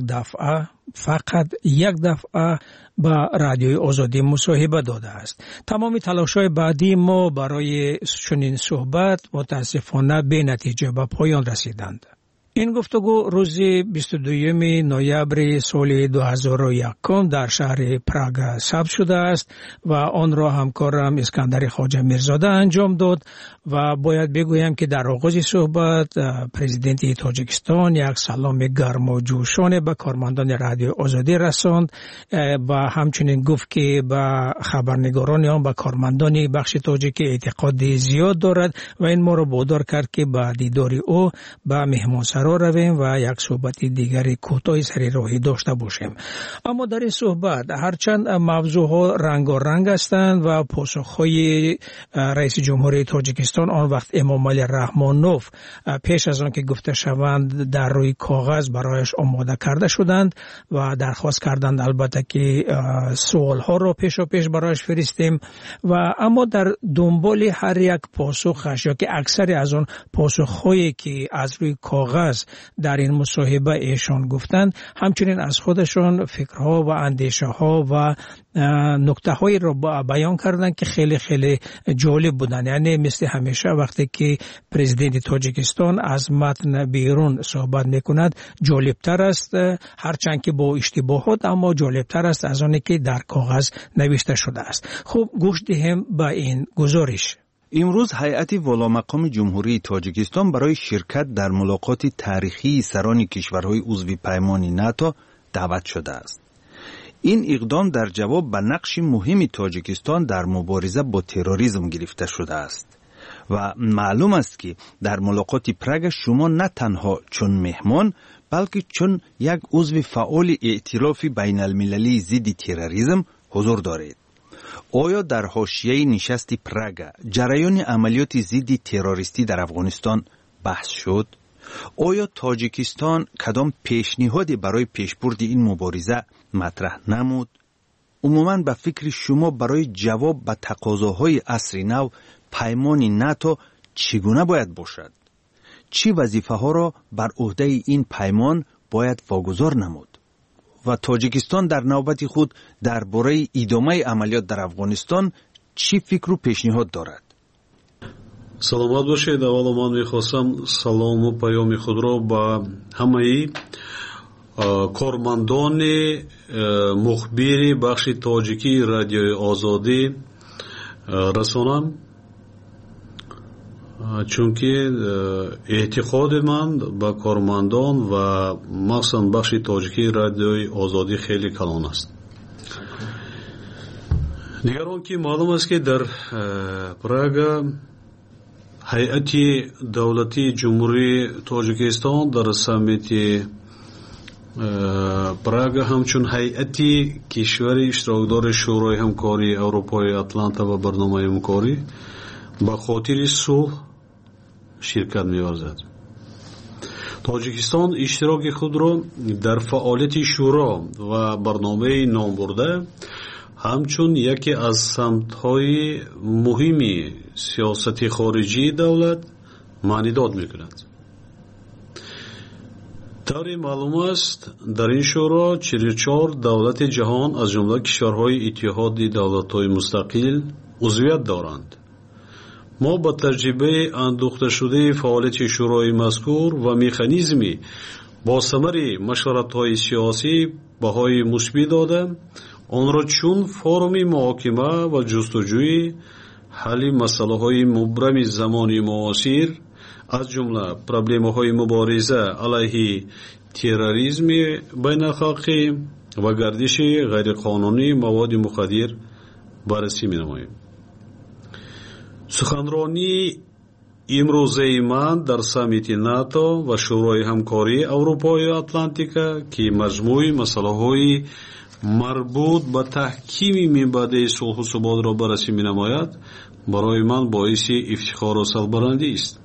فقط یک دفعه با رادیوی آزادی مصاحبه داده است. تمام تلاش‌های بعدی ما برای چنین صحبت متاسفانه به نتیجه به پایان رسیدند. این گفتگو روز 22 نوامبر سال 2001 در شهر پراگ ثبت شده است و آن را همکارم اسکندر خواجه میرزاده انجام داد و باید بگویم که در آغاز صحبت پرزیدنت تاجیکستان یک سلام گرم و جوشانه به کارمندان رادیو آزادی رساند و همچنین گفت که به خبرنگاران آن به کارمندان بخش تاجیک اعتقاد زیاد دارد و این ما را وادار کرد که به دیدار او به مهمانسرا رویم و یک صحبت دیگری کوتاه سری راهی داشته باشیم. اما در این صحبت هرچند موضوعها رنگارنگ هستند و پاسخهای رئیس جمهوری تاجیکستان آن وقت امام علی رحمانوف پیش از آن که گفته شوند در روی کاغذ برایش آماده کرده شدند و درخواست کردند البته که سوالها را پیش برایش فرستیم و اما در دنبال هر یک پاسخش یا که اکثر از آن پاسخهایی که از روی کاغذ در این مصاحبه ایشان گفتند همچنین از خودشان فکرها و اندیشه ها و نکته هایی را بیان کردند که خیلی خیلی جالب بودند. یعنی مثل همیشه وقتی که پرزیدنت تاجیکستان از متن بیرون صحبت میکند جالبتر است، هرچند که با اشتباهات اما جالبتر است از آنی که در کاغذ نوشته شده است. خوب گوش دهیم به این گزارش. امروز هیئت والامقام جمهوری تاجیکستان برای شرکت در ملاقات تاریخی سران کشورهای عضو پیمان ناتو دعوت شده است. این اقدام در جواب به نقش مهم تاجیکستان در مبارزه با تروریسم گرفته شده است و معلوم است که در ملاقات پراگ شما نه تنها چون مهمان بلکه چون یک عضو فعال ائتلاف بین المللی ضد تروریسم حضور دارید. آیا در حاشیه نشست پراگ جریان عملیات ضد تروریستی در افغانستان بحث شد؟ آیا تاجیکستان کدام پیشنهادی برای پیشبرد این مبارزه مطرح نمود؟ عموماً به فکر شما برای جواب به تقاضاهای عصر نو پیمان ناتو چگونه باید باشد؟ چه وظیفه ها را بر عهده این پیمان باید واگذار نمود؟ و تاجیکستان در نوبت خود درباره ادامه عملیات در افغانستان چی فکر و پیشنهاد دارد؟ سلامت باشید. اول من میخواستم سلام و پیام خود را به همه کارمندان مخبر بخش تاجیکی رادیوی آزادی رسانم، چونکه اعتقاد من به کارمندان و مخصوصا بخش تاجیکی رادیوی آزادی خیلی کلان است. دیگر آن که معلوم است که در پراگ هیئت دولتی جمهوری تاجیکستان در سمیت پراگ همچون هیئت کشور اشتراکدار شورای همکاری اروپای اتلانتا و برنامه همکاری به خاطر صلح شرکت می‌ورزد. تاجیکستان اشتراک خود را در فعالیت شورا و برنامه نام برده همچون یکی از سمت‌های مهمی سیاست خارجی دولت معنیداد میکنند. طوری معلوم است در این شورا 44 دولت جهان از جمله کشورهای اتحاد دولت‌های مستقل عضویت دارند. ما با تجربه اندوخته شده فعالیت شورای مذکور و مکانیزمی با ثمر مشورت‌های سیاسی بهای مثبت داده آن را چون فورم محاکمه و جستجوی حل مسائل مبرم زمان معاصر از جمله پروبلم‌های مبارزه علیه تروریسم بین‌الخلقی و گردش غیرقانونی مواد مخدر بررسی می‌نماییم. سخنرانی امروزه من در سامیت ناتو و شورای همکاری اروپای اتلانتیکا که مجموع مسائل مربوط به تحکیم منبع صلح و ثبات را بررسی می‌نماید برای من باعث افتخار و سربلندی است.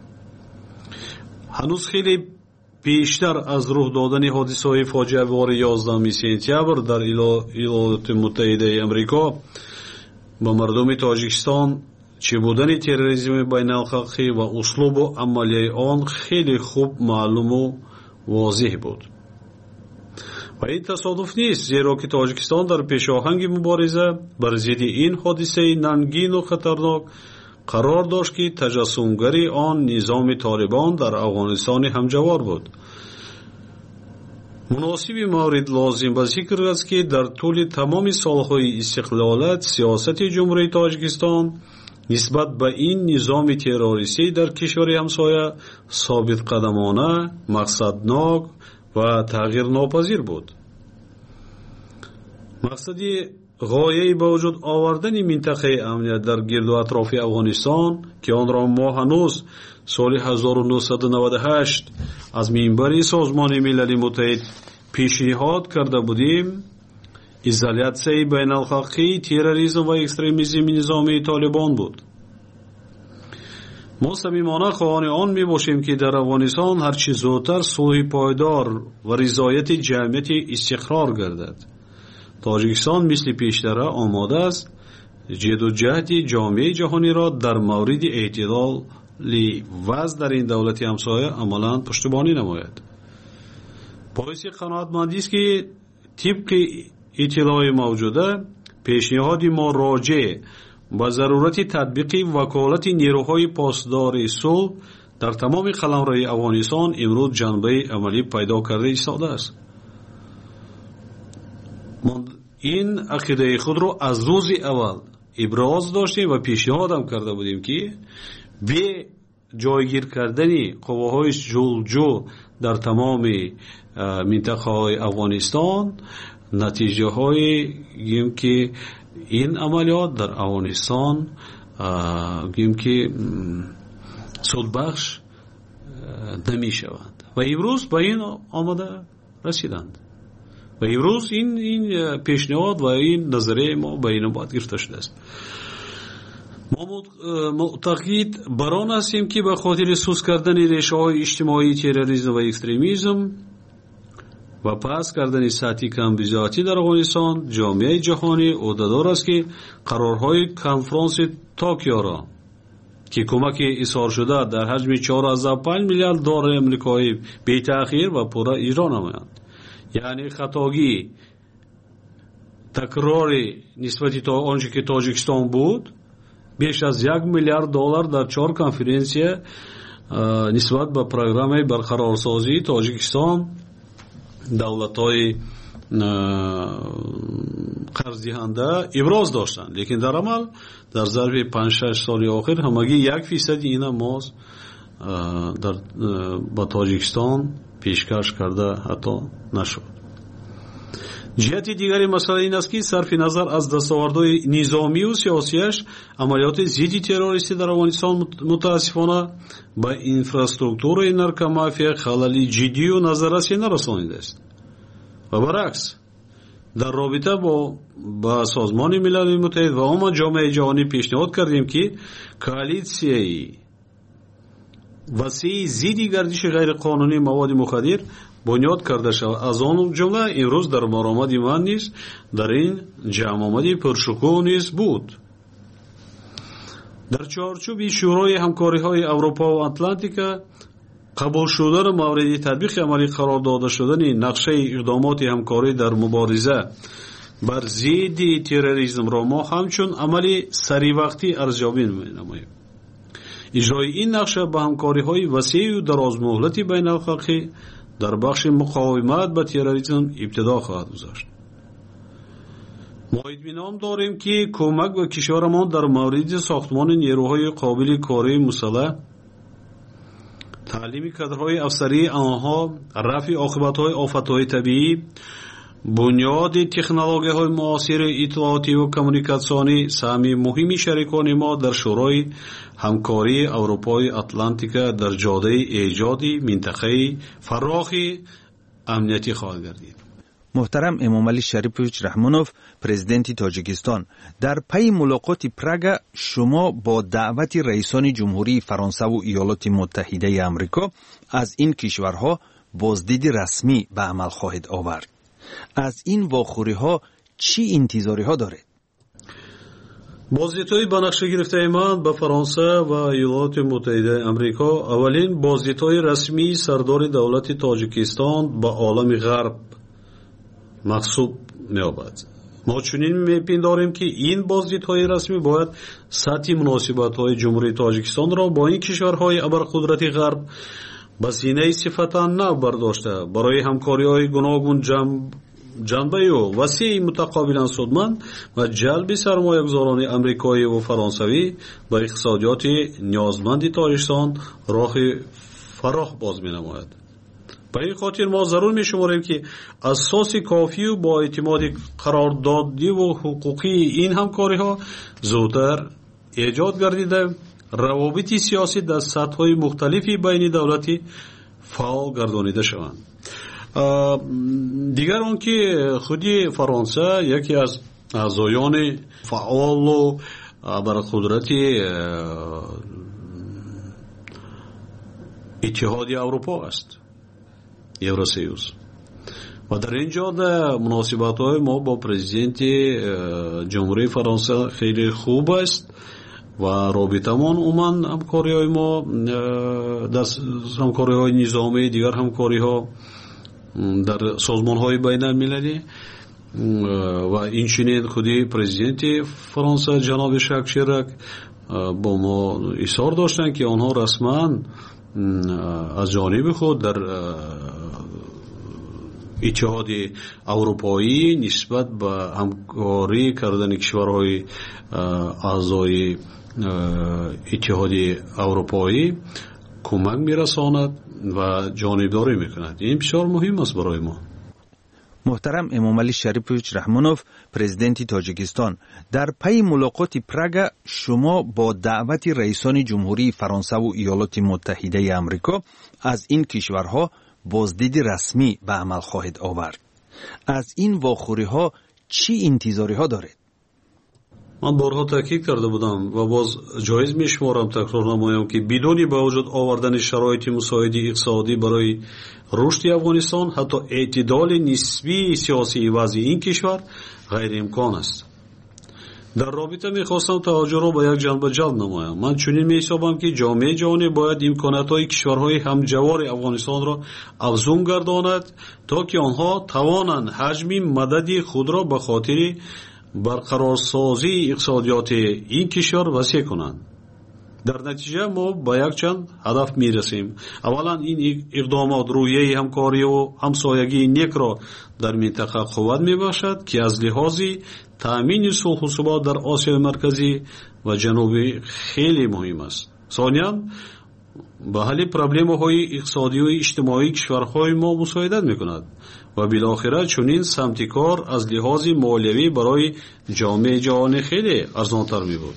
هنوز خیلی پیشتر از رخ دادن حادثه‌های فاجعه بار 11 سپتامبر در ایالات متحده آمریکا با مردم تاجیکستان چه بودن تروریسم بین‌الخلقی و اسلوب و عملیه آن خیلی خوب معلوم و واضح بود. و این تصادف نیست، زیرا که تاجیکستان در پیشاهنگ مبارزه بر ضد این حادثه ننگین و خطرناک قرار داشت که تجسمگری آن نظام طالبان در افغانستان همجوار بود. مناسب مورد لازم به ذکر است که در طول تمام سالهای استقلالت سیاست جمهوری تاجیکستان نسبت به این نظام تروریستی در کشور همسایه ثابت قدمانه، مقصدناک و تغییر ناپذیر بود. مقصدی غایه به وجود آوردن منطقه امنیت در گرد و اطراف افغانستان که آن را ما هنوز سال 1998 از منبر سازمان ملل متحد پیشنهاد کرده بودیم، ایزولیاسیون بین‌الخلقی تروریسم و اکستریمیسم نظامی طالبان بود. ما صمیمانه خواهان آن می باشیم که در افغانستان هر چه زودتر صلح پایدار و رضایت جمعیت استقرار گردد. تاجیکستان مثل پیشتر آماده است جدوجهد جامعه جهانی را در مورد اعتدال وضع در این دولت همسایه عملاً پشتیبانی نماید. باعث قناعتمندی است که طبق اطلاع موجوده پیشنهاد ما راجع به ضرورت تطبیق وکالت نیروهای پاسدار صلح در تمام قلمروهای افغانستان امروز جنبه عملی پیدا کرده ایستاده است. ما این عقیده خود را از روز اول ابراز داشتیم و پیشنهاد هم کرده بودیم که به جایگیر کردن قواهای جلجو در تمام منطقه های افغانستان نتیجه های گیم که این عملیات در افغانستان گیم که سودبخش نمی شوند و امروز به این آماده رسیدند و امروز این پیشنهاد و این نظریه ما به این باید گرفته شده است. ما معتقد بر آن هستیم که به خاطر سوس کردن ریشه های اجتماعی تروریسم و اکستریمیسم و پس کردن سطح کمبیزاتی در افغانستان جامعه جهانی عهدهدار است که قرارهای کنفرانس توکیو را که کمک اظهار شده در حجم 4.5 میلیارد دلار آمریکایی بی تأخیر و پورا اجرا نمایند. یعنی خطاگی تکرار نسبت تا آنچه که تاجیکستان بود بیش از 1 میلیارد دلار در 4 کنفرانسی نسبت به پروگرام برقرارسازی تاجیکستان دولت‌های قرض دهنده ابراز داشتند، لیکن در عمل در ظرف 5-6 سال آخر همگی 1% اینا ماز در با تاجیکستان پیشکش کرده حتی نشد. جهت دیگری مسئله این است که صرف نظر از دستاوردهای نظامی و سیاسیش عملیات ضد تروریستی در افغانستان متاسفانه با اینفراستراکتور نارکومافیا خلل جدی و نظررسی نرسانیده است و برعکس در رابطه با سازمان ملل متحد و عموم جامعه جهانی پیشنهاد کردیم که کوالیسیای وسیع ضد گردش غیر قانونی مواد مخدر بنیاد کرده شود. از آن جمله امروز در برآمد من نیز در این جمع آمدی پرشکوه نیز بود. در چارچوب شورای همکاری‌های اروپا و اتلانتیکا قبول شدن مورد تطبیق عملی قرار داده شدن نقشه اقدامات همکاری در مبارزه بر ضد تروریسم را ما همچون عملی سری وقتی ارزیابی می‌نماییم. اجرای این نقشه به همکاری‌های وسیع و دراز مهلتی بین‌الخلقی در بخش مقاومت به تروریسم ابتدا خواهد گذاشت. ما اطمینان داریم که کمک به کشورمان در مورد ساختمان نیروهای قابل کاری مسلح، تعلیم کادرهای افسری آنها، رفع عاقبت‌های آفت‌های طبیعی، بنیاد تکنولوژی‌های معاصر اطلاعاتی و کمیونیکاسیونی سهم مهمی شریکان ما در شورای همکاری اروپای اتلانتیکا در جاده ایجاد منطقه فراخ امنیتی خواهد گردید. محترم امامعلی شریفویچ رحمانوف، پرزیدنت تاجیکستان، در پی ملاقات پراگ شما با دعوت رئیسان جمهوری فرانسه و ایالات متحده آمریکا از این کشورها بازدید رسمی به عمل خواهید آورد. از این واخوری‌ها چی انتظاری‌ها دارید؟ بازدیدهای به نقشه گرفته من به فرانسه و ایالات متحده آمریکا اولین بازدیدهای رسمی سردار دولت تاجیکستان به عالم غرب محسوب می‌یابد. ما چنین می‌پنداریم که این بازدیدهای رسمی باید سطح مناسبت‌های جمهوری تاجیکستان را با این کشورهای ابرقدرت غرب به سینه صفتا نو برداشته برای همکاری‌های گوناگون جنبه و وسیع متقابلا سودمند و جلب سرمایه‌گذاران آمریکایی و فرانسوی به اقتصادیات نیازمند تاجیکستان راه فراخ باز می‌نماید. به این خاطر ما ضرور می‌شماریم که اساس کافی و با اعتماد قراردادی و حقوقی این همکاری‌ها زودتر ایجاد گردیده روابط سیاسی در سطح‌های مختلفی بین دولتی فعال گردانیده شوند. دیگر آنکه خودی فرانسه یکی از اعضایان فعال و ابرقدرت اتحاد اروپا است، یوراسیوس، و در اینجا مناسبت‌های ما با پرزیدنت جمهوری فرانسه خیلی خوب است و رابطه‌مان عموماً همکاری‌های ما در همکاری‌های نظامی، دیگر همکاری‌ها در سازمان‌های بین‌المللی و این چنین خودی پرزیدنت فرانسه جناب ژاک شیراک با ما اصرار داشتند که آنها رسما از جانب خود در اتحاد اروپایی نسبت به همکاری کردن کشورهای اعضای اتحاد اروپایی کمک میرساند و جانبداری میکند. این بسیار مهم است برای ما. محترم امامعلی شریفویچ رحمانوف، پرزیدنت تاجیکستان، در پی ملاقات پراگ شما با دعوت رئیسان جمهوری فرانسه و ایالات متحده آمریکا از این کشورها بازدید رسمی به عمل خواهید آورد. از این واخوری‌ها چی انتظاری‌ها دارید؟ من بارها تاکید کرده بودم و باز جایز میشمارم تکرار نمایم که بدون به وجود آوردن شرایط مساعد اقتصادی برای رشد افغانستان حتی اعتدال نسبی سیاسی وضع این کشور غیر امکان است. در رابطه میخواستم توجه را به یک جنبه جلب نمایم. من چنین میحسابم که جامعه جهانی باید امکانات‌های کشورهای همجوار افغانستان را افزون گرداند تا که آنها توانند حجم مدد خود را به خاطر برقرارسازی اقتصادیات این کشور وسیع کنند. در نتیجه ما با یک چند هدف میرسیم. اولا این اقدامات روحیه همکاری و همسایگی نیک را در منطقه قوت میبخشد که از لحاظ تامین صلح و ثبات در آسیای مرکزی و جنوبی خیلی مهم است. ثانیا به حل پرابلم‌های اقتصادی و اجتماعی کشورهای ما مساعدت میکند و بالاخره چنین سمت کار از لحاظ مالیوی برای جامعه جهانی خیلی ارزان‌تر میبود.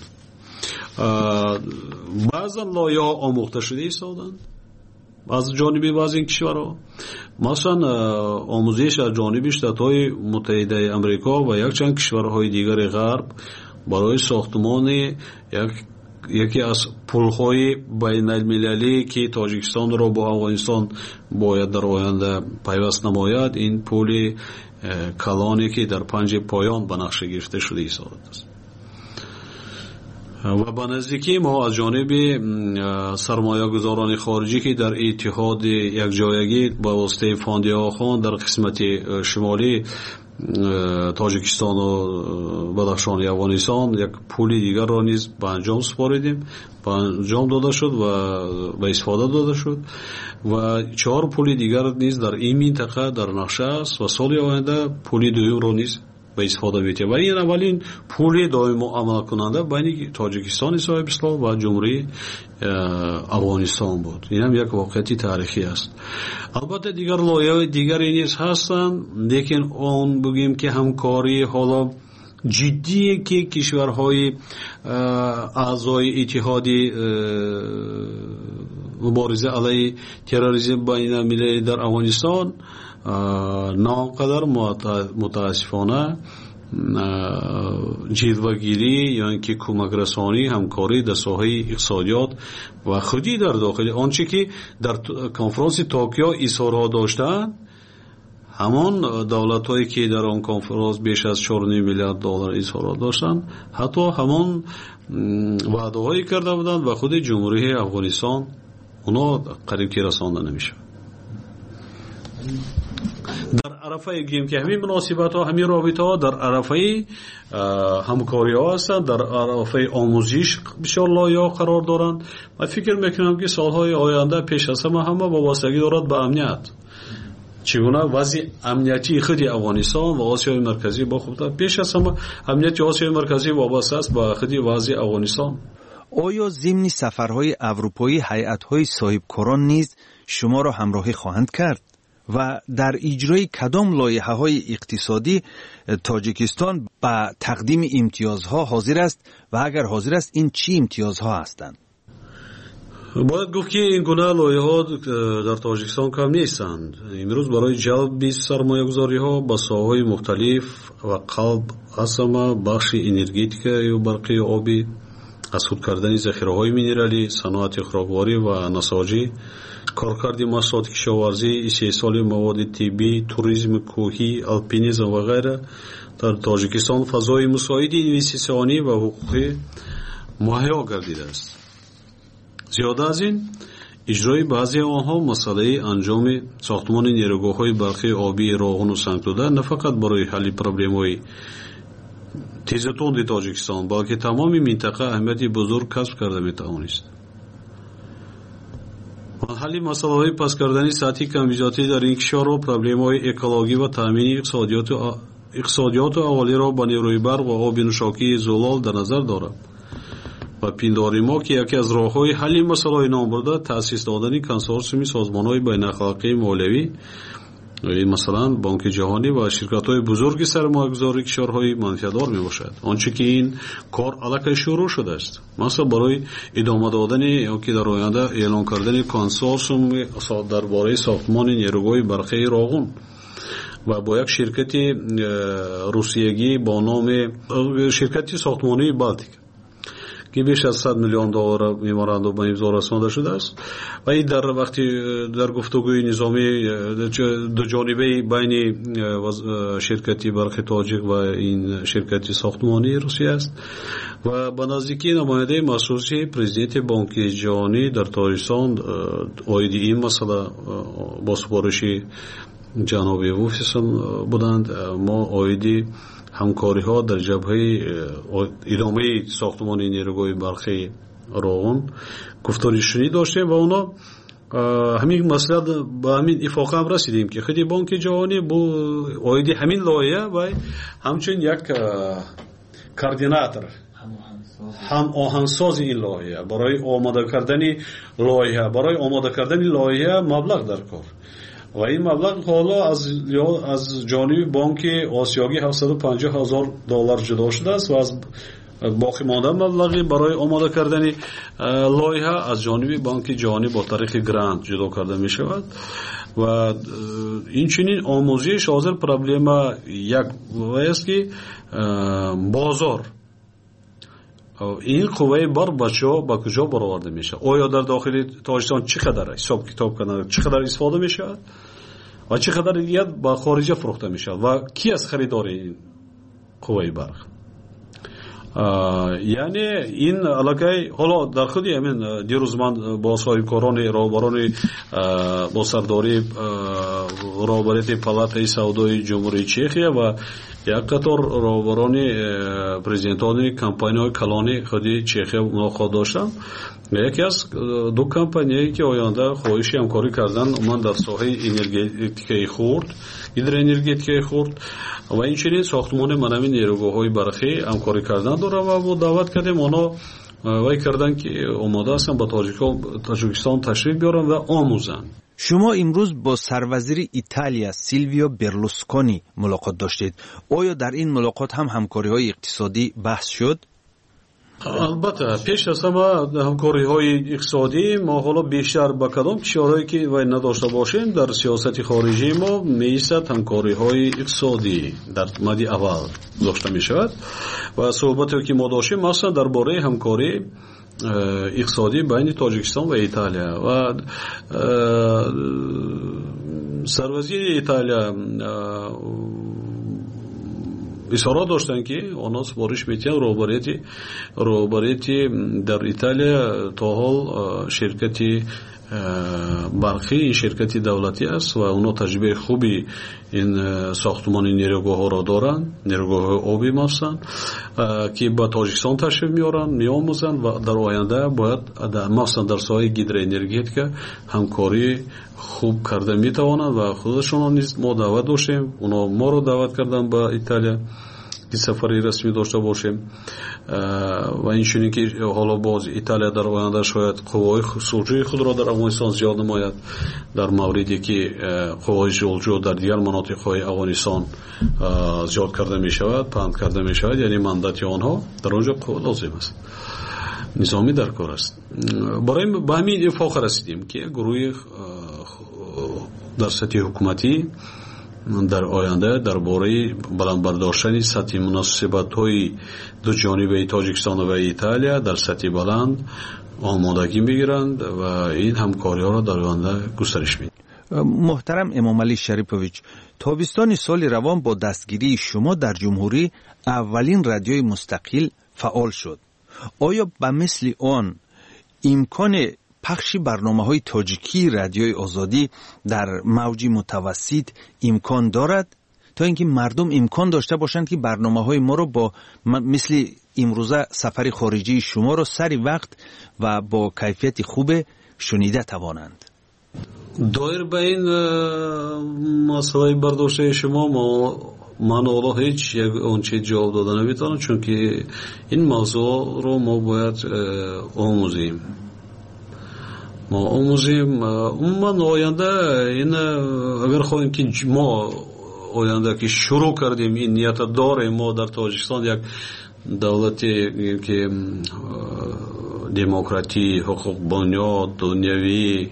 بعضا لایه‌ها آموخته شده ایستادند از جانب بعضی این کشورها، مثلا آموزش از جانب شتات‌های متحده آمریکا و یک چند کشورهای دیگر غرب برای ساختمان یکی از پل‌های بین‌المللی که تاجیکستان را با افغانستان باید در آینده پیوست نماید، این پل کلانی که در پنج پایان به نقشه گرفته شده ایستاده است. و به نزدیکی ما از جانب سرمایه گذاران خارجی که در اتحاد یکجایگی با واسطه فاندی آخان در قسمت شمالی تاجیکستان و بدخشان و افغانستان یک پولی دیگر را نیز به انجام سپاریدیم، به انجام داده شد و به استفاده داده شد و 4 پولی دیگر نیز در این منطقه در نقشه است و سال آینده پولی دوم را نیز به استفاده می‌تیم و این اولین پول دائم عمل کننده بین تاجیکستان صاحب اسلام و جمهوری افغانستان بود. این هم یک واقعیت تاریخی است. البته دیگر لایه‌های دیگری نیز هستند، لیکن اون بگیم که همکاری حالا جدی که کشورهای اعضای اتحادی مبارزه علیه تروریسم بین المللی در افغانستان ناقدر متاسفانه جلوه‌گیری یا اینکه کمک رسانی همکاری در ساحه اقتصادیات و خودی در داخل آنچه که در کنفرانس توکیو اظهارات داشتند، همان دولت‌هایی که در آن کنفرانس بیش از 4 میلیارد دلار اظهارات داشتند حتی همان وعده‌هایی کرده بودند و خود جمهوری افغانستان اونا قریب که رسانده نمیشه. در عرفه گیم که همین مناسبت ها همین رابطه ها در عرفه همکاری ها هستند، در عرفه آموزش بسیار لایه قرار دارند. من فکر میکنم که سالهای آینده پیش از همه وابستگی دارد به امنیت، چگونه وضع امنیتی خود افغانستان و آسیای مرکزی با خود پیش از همه امنیت آسیای مرکزی وابسته است به خود وضع افغانستان. آیا ضمن سفرهای اروپایی هیئت‌های صاحبکاران نیز شما را همراهی خواهند کرد و در اجرای کدام لایحه‌های اقتصادی تاجیکستان به تقدیم امتیازها حاضر است و اگر حاضر است این چی امتیازها هستند؟ باید گفت که این گونه لایحه‌ها در تاجیکستان کم نیستند. امروز برای جلب سرمایه‌گذاری‌ها با ساحه‌های مختلف و قلب اصلا بخش انرژتیک یا برقی آبی، حصول کردن ذخیره‌های مینرالی، صنعت خوراکواری و نساجی، کارکرد محصولات کشاورزی، استحصال مواد طبی، توریسم کوهی، الپینیسم و غیره در تاجیکستان فضای مساعد اینوستیسیونی و حقوقی مهیا گردیده است. زیاده از این اجرای بعضی آنها مسئله انجام ساختمان نیروگاه‌های برقی آبی راغون و سنگ‌دوده نه فقط برای حل پروبلم‌های تیزتوند تاجیکستان بلکه تمام منطقه اهمیت بزرگ کسب کرده می‌توانست. حل مسائل پس کردن سطحی کمبودی در این کشور و پروبلم‌های اکولوژی و تامین اقتصادیات اولیه را با نیروی برق و آب نوشاکی زلال در نظر دارد و پنداریم ما که یکی از راه‌های حل مسائل نام برده تأسیس دادن کنسورسیوم سازمان‌های بین‌اخلاقی مولوی، مثلا بانک جهانی و شرکت‌های بزرگ سرمایه‌گذاری کشورهای منفعت‌دار میباشد. آنچه که این کار الکی شروع شده است، مثلا برای ادامه دادن یا که در آینده اعلان کردن کنسورسیوم درباره ساختمان نیروگاه برقی راغون و با یک شرکت روسیه‌ای با نام شرکت ساختمانی بالتیک که بیش از 100 میلیون دلار ممورندوم به امضا رسانده شده است و این در وقتی در گفتگوی نظامی دو جانبه بین شرکتی برق تاجیک و این شرکتی ساختمانی روسیه است و به نزدیکی نماینده مخصوصی پرزیدنت بانک جهانی در تاجیکستان آید این مسئله با سپارش جناب ووفیسن بودند. ما آیدی همکاری ها در جبهه ادامه ساختمان نیروگاه برقی راغون گفتارشونی داشتیم و اونا همین مسئله با همین اتفاق هم رسیدیم که خود بانک جهانی با آیدی همین لایحه و همچنین یک کوردیناتور هم آهنگساز این لایحه برای آماده کردن لایحه مبلغ در کار و این مبلغ حالا از جانب بانک آسیایی 750,000 دلار جدا شده است و از باقی مانده مبلغی برای آماده کردن لایحه از جانب بانک جهانی با طریق گرانت جدا کرده می شود و این چنین آموزش حاضر پروبلم یک است که بازار این قوه بار با کجا برآورده میشه، آیا در داخل تاجیکستان چقدر حساب کتاب کردن، چقدر استفاده میشه و چقدر دیگه با خارج فروخته میشه و کی از خریدار این قوه برق. یعنی این علاقه حالا در خود همین دیروز من با صاحبکاران راهبران با سرداری راهبری پالاتای سودای جمهوری چخیه و یک قطار راهبران پرزیدنتان کمپانی‌های کلانی خودی چخیه ملاقات داشتم. یکی از دو کمپانیایی که آینده خواهش همکاری کردن من در ساحه انرژتیکی خرد هیدروانرژتیکی خرد و اینچنین ساختمان منوی نیروگاه‌های برقی همکاری کردن داره و ما دعوت کردیم اونا وای کردن که آماده هستن با تاجیکستان تشریف بیارن و آموزن. شما امروز با سروزیر ایتالیا سیلویو برلوسکونی ملاقات داشتید. آیا در این ملاقات هم همکاری‌های اقتصادی بحث شد؟ البته پیش از همه همکاری‌های اقتصادی ما حالا بیشتر با کدام چیزهایی که وای نداشته باشیم در سیاست خارجی ما می‌ایستد همکاری‌های اقتصادی در مد اول داشته می‌شود و صحبتی که ما داشتیم مثلا درباره همکاری اقتصادی بین تاجیکستان و ایتالیا و سروزیر ایتالیا اصرار داشتن که اونا سپارش میتونن روبریتی در ایتالیا تا حال شرکتی برقی این شرکتی دولتی است و اونا تجربه خوبی این ساختمان نیروگاه ها را دارن، نیروگاه آبی مثلا که با تاجیکستان تشریف میارن میآموزن و در آینده باید مثلا در ساحه هیدروانرژی که همکاری خوب کرده میتوانند و خودشون نیز ما دعوت داشتیم اونا ما رو دعوت کردن با ایتالیا که سفری رسمی داشته باشیم و اینچنین که حالا باز ایتالیا در آینده شاید قوای سلجوی خود را در افغانستان زیاد نماید در موردی که قوای سلجو در دیگر مناطق‌های افغانستان زیاد کرده می شود پند کرده می شود یعنی مندت آنها در آنجا قوه لازم است نظامی در کار است برای به همین اتفاق رسیدیم که گروه در سطح حکومتی در آینده درباره بلند برداشتن سطح مناسبت‌های دو جانبه تاجیکستان و ایتالیا در سطح بلند آمادگی میگیرند و این همکاری‌ها را در آینده گسترش میدهند. محترم امامعلی شریفویچ، تابستان سال روان با دستگیری شما در جمهوری اولین رادیوی مستقل فعال شد. آیا به مثل آن امکان پخش برنامه‌های تاجیکی رادیوی آزادی در موج متوسط امکان دارد تا اینکه مردم امکان داشته باشند که برنامه‌های ما رو با مثل امروزه سفر خارجی شما رو سری وقت و با کیفیت خوب شنیده توانند؟ دایر به این مسئله برداشته شما من اولا هیچ اونچه جواب داده نمیتونم چون که این موضوع رو ما باید آموزیم من آینده این اگر خواهیم که ما آینده که شروع کردیم این نیت داریم ما در تاجیکستان یک دولتی که دموکراتی حقوق بنیاد دنیوی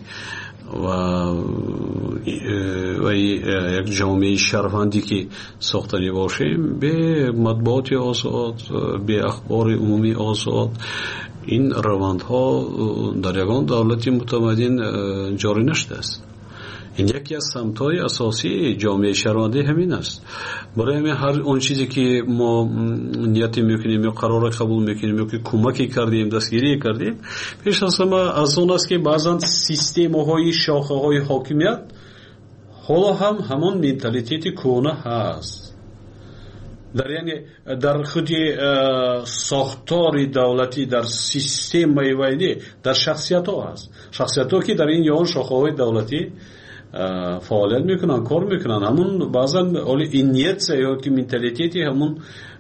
و یک جامعه شهروندی که ساختنی باشیم به مطبوعات آزاد به اخبار عمومی آزاد این روندها در یگان دولتی متمدن جاری نشده است. این یکی از سمت‌های اساسی جامعه شهروندی همین است. برای همین هر اون چیزی که ما نیت میکنیم یا قرار قبول میکنیم یا که کمکی کردیم دستگیری کردیم پیش از همه از اون است که بعضا سیستم‌های شاخه‌های حاکمیت حالا هم همون منتالیتی کهنه هست در خود ساختار دولتی در سیستم میوانی در شخصیت ها هست شخصیت ها که در این یان شاخه های دولتی فعالیت میکنن کار میکنن همون بعضا این نیت یا که منتالیتی همون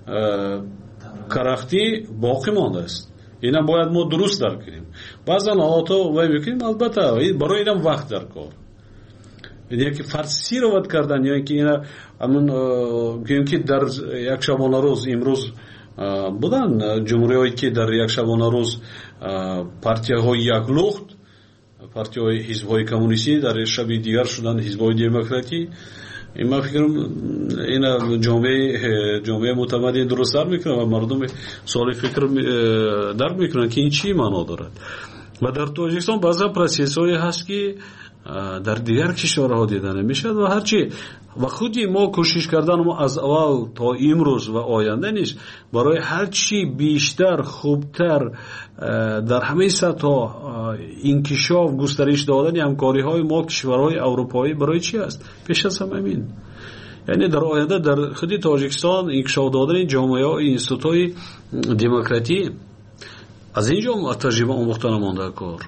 کرختی باقی مانده است اینا باید ما درست درک کنیم بعضا حالات ها وای میکنیم البته برای اینم وقت در کار یعنی که فرسی رو ود کردن یا اینکه اینا همون که در یک شبانه روز امروز بودن جمهوری هایی که در یک شبانه روز پارتی های یک لخت پارتی های حزب های کمونیستی در شب دیگر شدن حزب های دموکراتی این من فکرم این جامعه متمدن درست در میکنه و مردم سوال فکر در میکنن که این چی معنا دارد و در تاجیکستان بعضا پروسس های هست که در دیگر کشورها دیده نمیشد و هرچی و خودی ما کوشش کردن ما از اول تا امروز و آینده نیست برای هرچی بیشتر خوبتر در همه سطح انکشاف گسترش دادن همکاری های ما کشورهای اروپایی برای چی است؟ پیش از همه همین، یعنی در آینده در خود تاجیکستان انکشاف دادن جامعه های اینستیتوت های دموکراتی از اینجا تجربه آموختن مانده کار،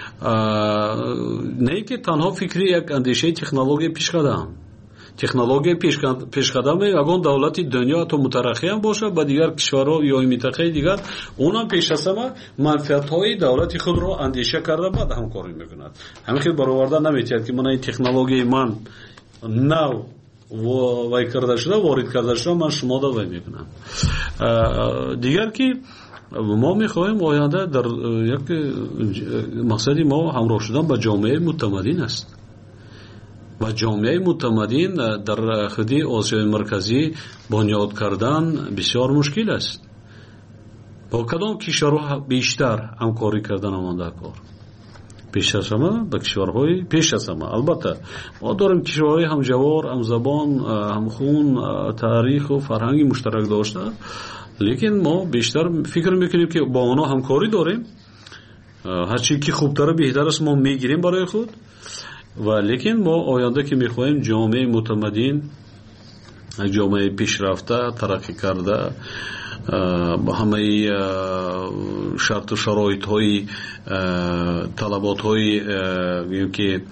نه که تنها فکری یک اندیشه تکنولوژی پیشقدم. تکنولوژی پیشقدم یگان دولت دنیا تو مترقی هم باشه با دیگر کشورها یا منطقه دیگر اونم پیش از همه منفعت‌های دولت خود رو اندیشه کرده بعد همکاری میکند. همین خیلی برآورده نمیتونید که من این تکنولوژی من نو وای کرده شده وارد کرده شده من شما دا وای میکنم. دیگر که ما میخواهیم آینده در یک مقصدی ما همراه شدن با جامعه متمدن است و جامعه متمدن در خودی آسیای مرکزی بنیاد کردن بسیار مشکل است. با کدام کشورها بیشتر همکاری کردن آمده کار؟ پیش از همه با کشورهای پیش از همه. البته ما داریم کشورهای همجوار، همزبان، همخون، تاریخ و فرهنگی مشترک داشته، لیکن ما بیشتر فکر میکنیم که با اونا همکاری داریم، هرچی که خوبتر بهتر است ما میگیریم برای خود و لیکن ما آینده که میخواهیم جامعه متمدن، جامعه پیشرفته، ترقی کرده با همه شرط و شرایط های طلبات های که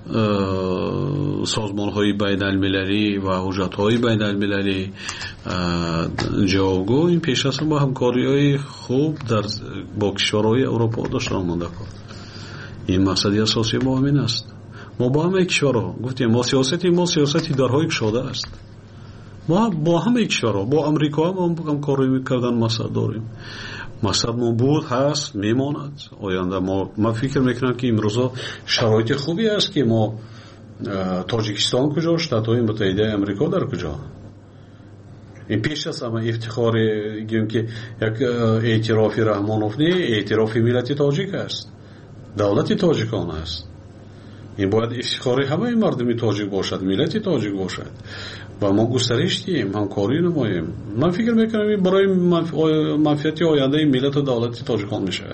سازمان های بین المللی و حجت های بین المللی جوابگو این پیش از با همکاری های خوب در با کشورهای اروپا داشته آمده کرد. این مقصدی اساسی ما همین است. ما با همه کشورها گفتیم ما سیاستی درهای گشاده است. ما با همه کشورها با امریکا هم کاری میکردن مقصد داریم. مقصد ما بود هست میماند آینده. ما فکر میکنم که امروزا شرایط خوبی است که ما تاجیکستان کجا، شتات‌های متحده امریکا در کجا. این پیش از همه افتخار گیم که یک اعتراف رحمانوف نه، اعتراف ملت تاجیک است، دولت تاجیکان است. این باید افتخار همه مردم تاجیک باشد، ملت تاجیک باشد و ما گسترش دیم، همکاری نماییم. من فکر میکنم این برای منفعت آینده ملت و دولت تاجیکان میشود.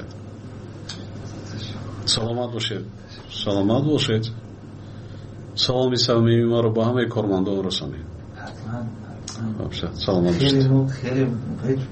سلامت باشید. سلامت باشید. سلامی صمیمی ما رو با همه کارمندان رسانید. سلامت باشید.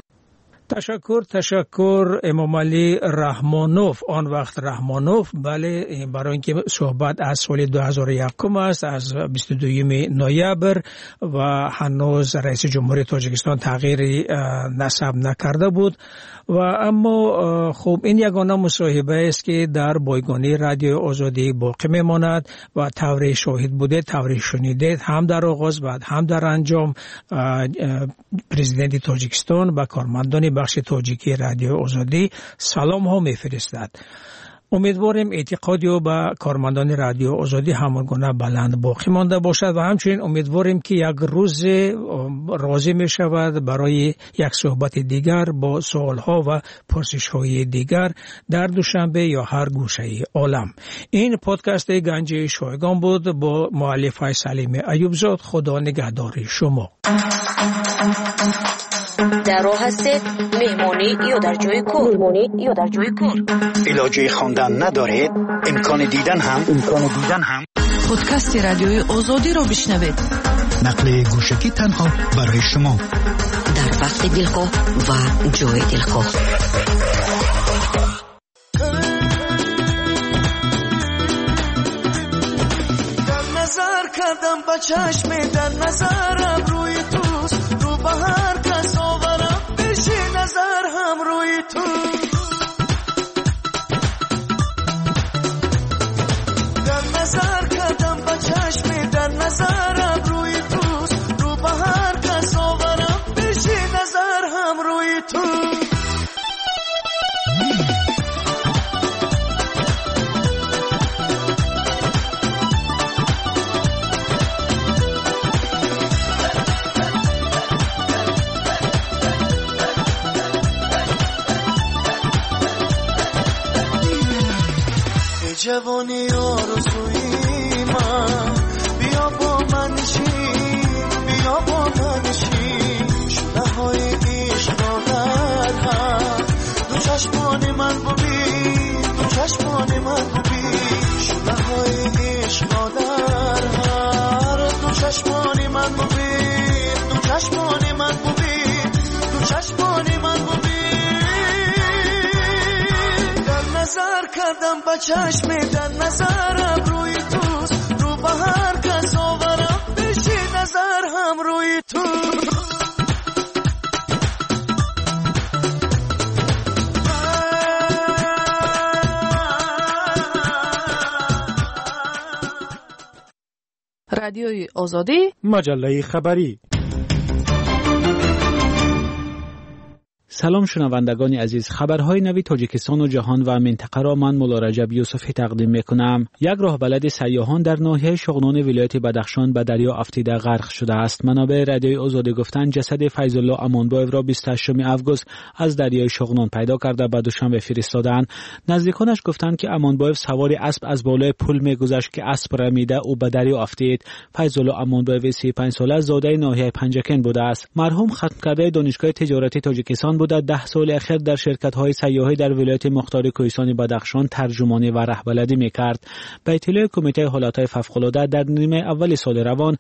تشکر امام علی رحمانوف، آن وقت رحمانوف. بله، برای اینکه صحبت از سال 2001 است، از 22 نوامبر و هنوز رئیس جمهوری تاجیکستان تغییری نسب نکرده بود و اما خب این یگانه مصاحبه است که در بایگانی رادیو آزادی باقی میماند و طور شاهد بوده، طور شنیده، هم در آغاز بعد هم در انجام پرزیدنت تاجیکستان و کارمندان بخش تاجیکی رادیو آزادی سلام ها میفرستد. امیدواریم اعتقادی و با کارمندان رادیو آزادی همانگونه بلند باقی مانده باشد و همچنین امیدواریم که یک روز راضی می شود برای یک صحبت دیگر با سوال ها و پرسش های دیگر در دوشنبه یا هر گوشه عالم. این پادکست گنج شایگان بود با مؤلفه سلیم ایوبزاد. خدا نگهدار شما. در راه هستید مهمانی یا در جای کار علاجه خواندن ندارید، امکان دیدن هم پادکست رادیوی آزادی را بشنوید. نقل گوشکی تنها برای شما در وقت دلخواه و جای دلخواه. در نظر کردم با چشم، در نظرم روی توست، رو به هر کس آورم بشی نظر هم روی تو. در نظر کردم با چشم، در نظرم روی توست، رو به هر کس آورم بشی نظر هم روی تو. جوانی آرزویی من ببین، تو چشمان من ببین، تو چشمان من ببین. در نظر کردم با چشم، در نظرم روی توست، رو به هر کس آورم بشی نظر هم روی تو. رادیوی آزادی، مجله خبری. سلام شنوندگان عزیز، خبرهای نوی تاجیکستان و جهان و منطقه را من مولا رجب یوسفی تقدیم میکنم. یک راهبلد سیاحان در ناحیه شغنان ولایت بدخشان به دریا افتیده غرق شده است. منابع رادیوی آزادی گفتند جسد فیض الله امانبایو را 28 آگوست از دریای شغنان پیدا کرده به دوشنبه فرستادند. نزدیکانش گفتند که امانبایو سوار اسب از بالای پل میگذشت که اسب رمیده او به دریا افتید. فیض الله امانبایو 35 ساله زاده ناحیه پنجکن بوده است. مرحوم ختم کرده دانشگاه تجارتی تاجیکستان بوده. 10 سال اخیر در شرکت‌های سیاحی در ولایت مختار کوهستان بدخشان ترجمانی و رهبری می‌کرد. به اطلاع کمیته حالات فوق‌العاده در نیمه اول سال روان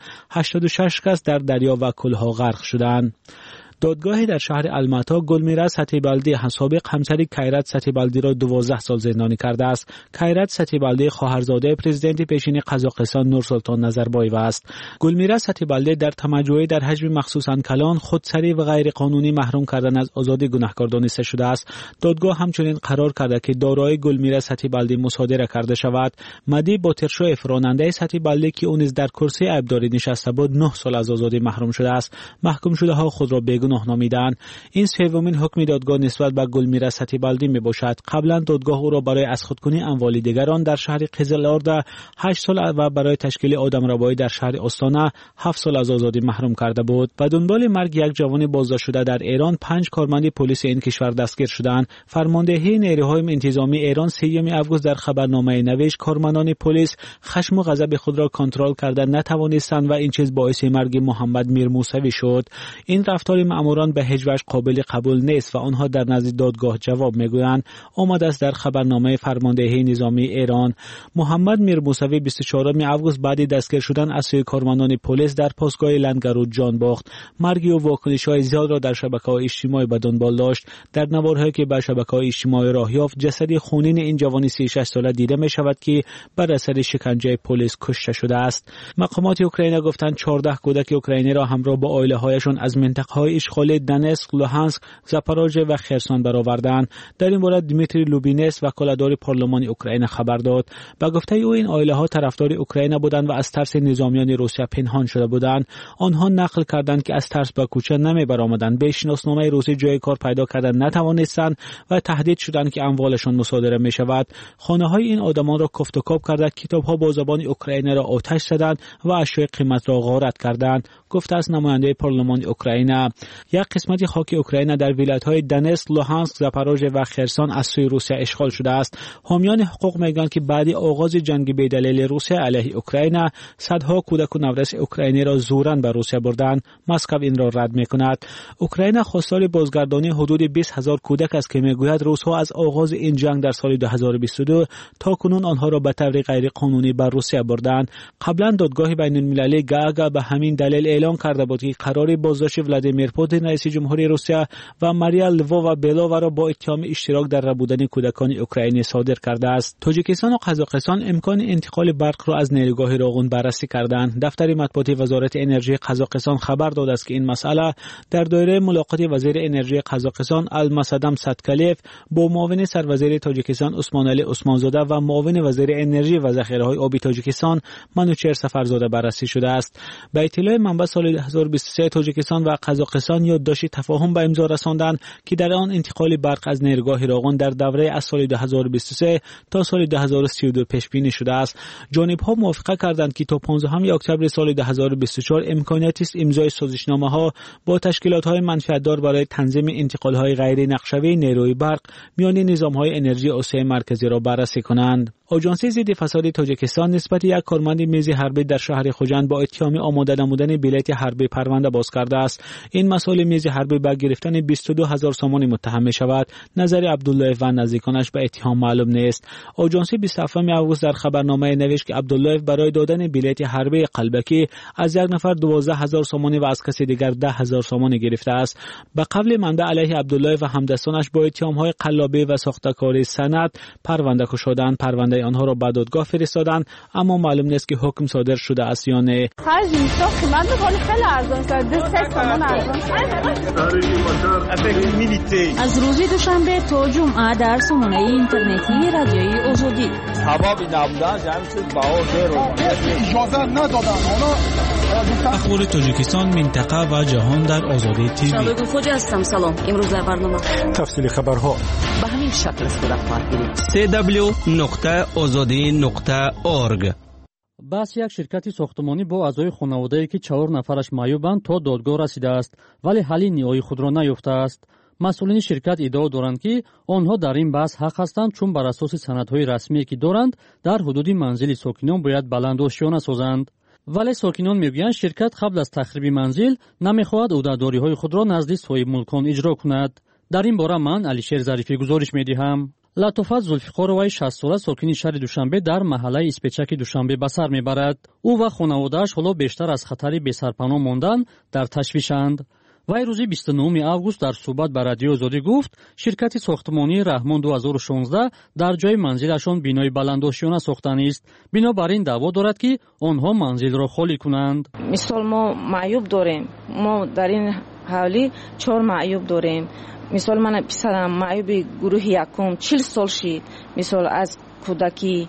86 کس در دریا و کلها غرق شدند. دادگاهی در شهر المتا گلمیرا ستیبالدی سابق همسر کیرت ستیبالدی را 12 سال زندانی کرده است. کیرت ستیبالدی خواهرزاده پرزیدنت پیشین قزاقستان نورسلطان نظربایو است. گلمیرا ستیبالدی در تمجید در حجم مخصوصاً کلان، خودسری و غیر قانونی محروم کردن از آزادی گناهکار دانسته شده است. دادگاه همچنین قرار کرده که دارایی گلمیرا ستیبالدی مصادره کرده شود. مدی باترشوف راننده ستیبالدی که اون در کرسی عیبداری نشسته بود 9 سال از آزادی محروم شده است. محکوم شده ها خود را گناه نامیدند. این سومین حکم دادگاه نسبت به گلمیرا ستیبالدی می باشد. قبلا دادگاه او را برای از خودکنی اموال دیگران در شهر قزل‌آرد 8 سال و برای تشکیل آدمربایی در شهر استانه 7 سال از آزادی محروم کرده بود. و دنبال مرگ یک جوان بازداشت شده در ایران 5 کارمند پلیس این کشور دستگیر شدند. فرماندهی نیروهای انتظامی ایران 3 آگوست در خبرنامه نوشت کارمندان پلیس خشم و غضب خود را کنترل کرده نتوانستند و این چیز باعث مرگ محمد میر موسوی شد. این رفتار ماموران به هیچ وجه قابل قبول نیست و آنها در نزد دادگاه جواب میگویند. آمده است در خبرنامه فرماندهی نظامی ایران. محمد میر موسوی 24 آگوست بعد دستگیر شدن از سوی کارمندان پلیس در پاسگاه لنگرود جان باخت. مرگ و واکنش‌های زیاد را در شبکه‌های اجتماعی به دنبال داشت. در نوارهایی که به شبکه‌های اجتماعی راه یافت جسد خونین این جوان 36 ساله دیده می شود که بر اثر شکنجه پلیس کشته شده است. مقامات اوکراین گفتند 14 کودک اوکراینی را همراه با عائله‌هایشان از منطقه‌های اشغال دنسک، لوهانسک، زاپاروژه و خرسون برآوردند. در این باره دیمیتری لوبینس وکالتدار پارلمان اوکراین خبر داد. با گفته او این عائله‌ها طرفدار اوکراین بودند و از ترس نظامیان روسیه پنهان شده بودند. آنها نقل کردند که از ترس به کوچه نمی‌برآمدند. به شناسنامه روسی جای کار پیدا کردن نتوانستند و تهدید شدند که اموالشان مصادره می‌شود. خانه‌های این آدمان را کفت و کاب کرده، کتاب‌ها با زبان اوکراینی را آتش زدند و اشیاء قیمت را غارت کردند. گفته است نماینده پارلمان اوکراین. یک قسمت خاک اوکراین در ولایت‌های دنسک، لوهانسک، زاپاروژه و خرسون از سوی روسیه اشغال شده است. حامیان حقوق میگویند که بعد آغاز جنگ بی‌دلیل روسیه علیه اوکراین صدها کودک و نورس اوکراینی را زوراً به روسیه بردند. مسکو این را رد می‌کند. اوکراین خواستار بازگردانی حدود 20,000 کودک است که میگوید روس‌ها از آغاز این جنگ در سال 2022 تا کنون آنها را به طور غیر قانونی به روسیه بردند. قبلا دادگاه بین‌المللی گاگا به همین دلیل اعلام کرده بود که قرار بازداشت ولادیمیر پوتین رئیس جمهوری روسیه و ماریا لووا و بلاوا را با اتهام اشتراک در ربودن کودکان اوکراینی صادر کرده است. تاجیکستان و قزاقستان امکان انتقال برق را از نیروگاه راغون بررسی کردند. دفتر مطبوعاتی وزارت انرژی قزاقستان خبر داده است که این مسئله در دایره ملاقات وزیر انرژی قزاقستان المصدم سدکلیف با معاون سروزیر تاجیکستان عثمانعلی عثمانزاده و معاون وزیر انرژی و ذخیره‌های آبی تاجیکستان منوچهر سفرزاده بررسی شده است. به اطلاع منبع سال 2023 تاجیکستان و قزاقستان یادداشت تفاهم به امضا رساندند که در آن انتقال برق از نیروگاه راغون در دوره از سال 2023 تا سال 2032 پیش بینی شده است. جانب‌ها موافقت کردند که تا 15 اکتبر سال 2024 امکانیت است امضای سازشنامه‌ها با تشکیلات‌های منفعت‌دار برای تنظیم انتقال‌های غیر نقشه‌ای نیروی برق میان نظام‌های انرژی آسیای مرکزی را بررسی کنند. آژانس ضد فساد تاجیکستان نسبت یک کارمند میز حربی در شهر خوجند با اتهام آماده نمودن بلیط حربی پرونده باز کرده است. این مسائل میز حربی به گرفتن 22,000 سامان متهم می شود. نظر عبدالله و نزدیکانش به اتهام معلوم نیست. آژانس 27 آگوست در خبرنامه نوشت که عبدالله برای دادن بلیت حربی قلبکی از یک نفر 12,000 سامان و از کسی دیگر 10,000 سامان گرفته است. به قول منبع علیه عبدالله و همدستانش با اتهام‌های قلابی و ساختکاری سند پرونده شدند. پرونده آنها را به دادگاه فرستادند، اما معلوم نیست که حکم صادر شده است یا نه. خرج میشه قیمت بکنه خیلی ارزان است. 2 سامان ارزان است. از روز دوشنبه تا جمعه در سامانه اینترنتی رادیوی آزادی. هوا بی نبودن همین چیز باور اجازه ندادن. اخبار تاجیکستان، منطقه و جهان در آزادی تیوی. شباب خوش هستم. سلام. امروز در برنامه تفصیل خبرها به همین شکل صورت خواهد گرفت. www.azadi.org. بس یک شرکت ساختمانی با اعضای خانواده‌ای که 4 نفرش معیوبند تا دادگاه رسیده است، ولی حل نهایی خود را نیافته است. مسئولین شرکت ادعا دارند که آنها در این بحث حق هستند، چون بر اساس سندهای رسمی که دارند در حدود منزل ساکنان باید بلند آشیانه سازند. ولی ساکنان میگویند شرکت قبل از تخریب منزل نمیخواهد عهدهداری‌های خود را نزد صاحب ملکان اجرا کند. در این باره من علیشیر ظریفی گزارش می‌دهم. لطفت زلفقاروی 60 ساله ساکن شهر دوشنبه در محله اسپچک دوشنبه به سر میبرد. او و خانواده‌اش حالا بیشتر از خطر بی‌سرپناه ماندن در تشویشند. وی روز 29 آگوست در صحبت با رادیو آزادی گفت شرکت ساختمانی رحمان 2016 در جای منزلشان بینای بلندآشیانه ساختن است. بنابراین دعوا دارد که آنها منزل را خالی کنند. مثال ما معیوب داریم. ما در این حوالی 4 معیوب داریم. مثال من پسرم معیوب گروه یکم 40 سال شد. مثال از کودکی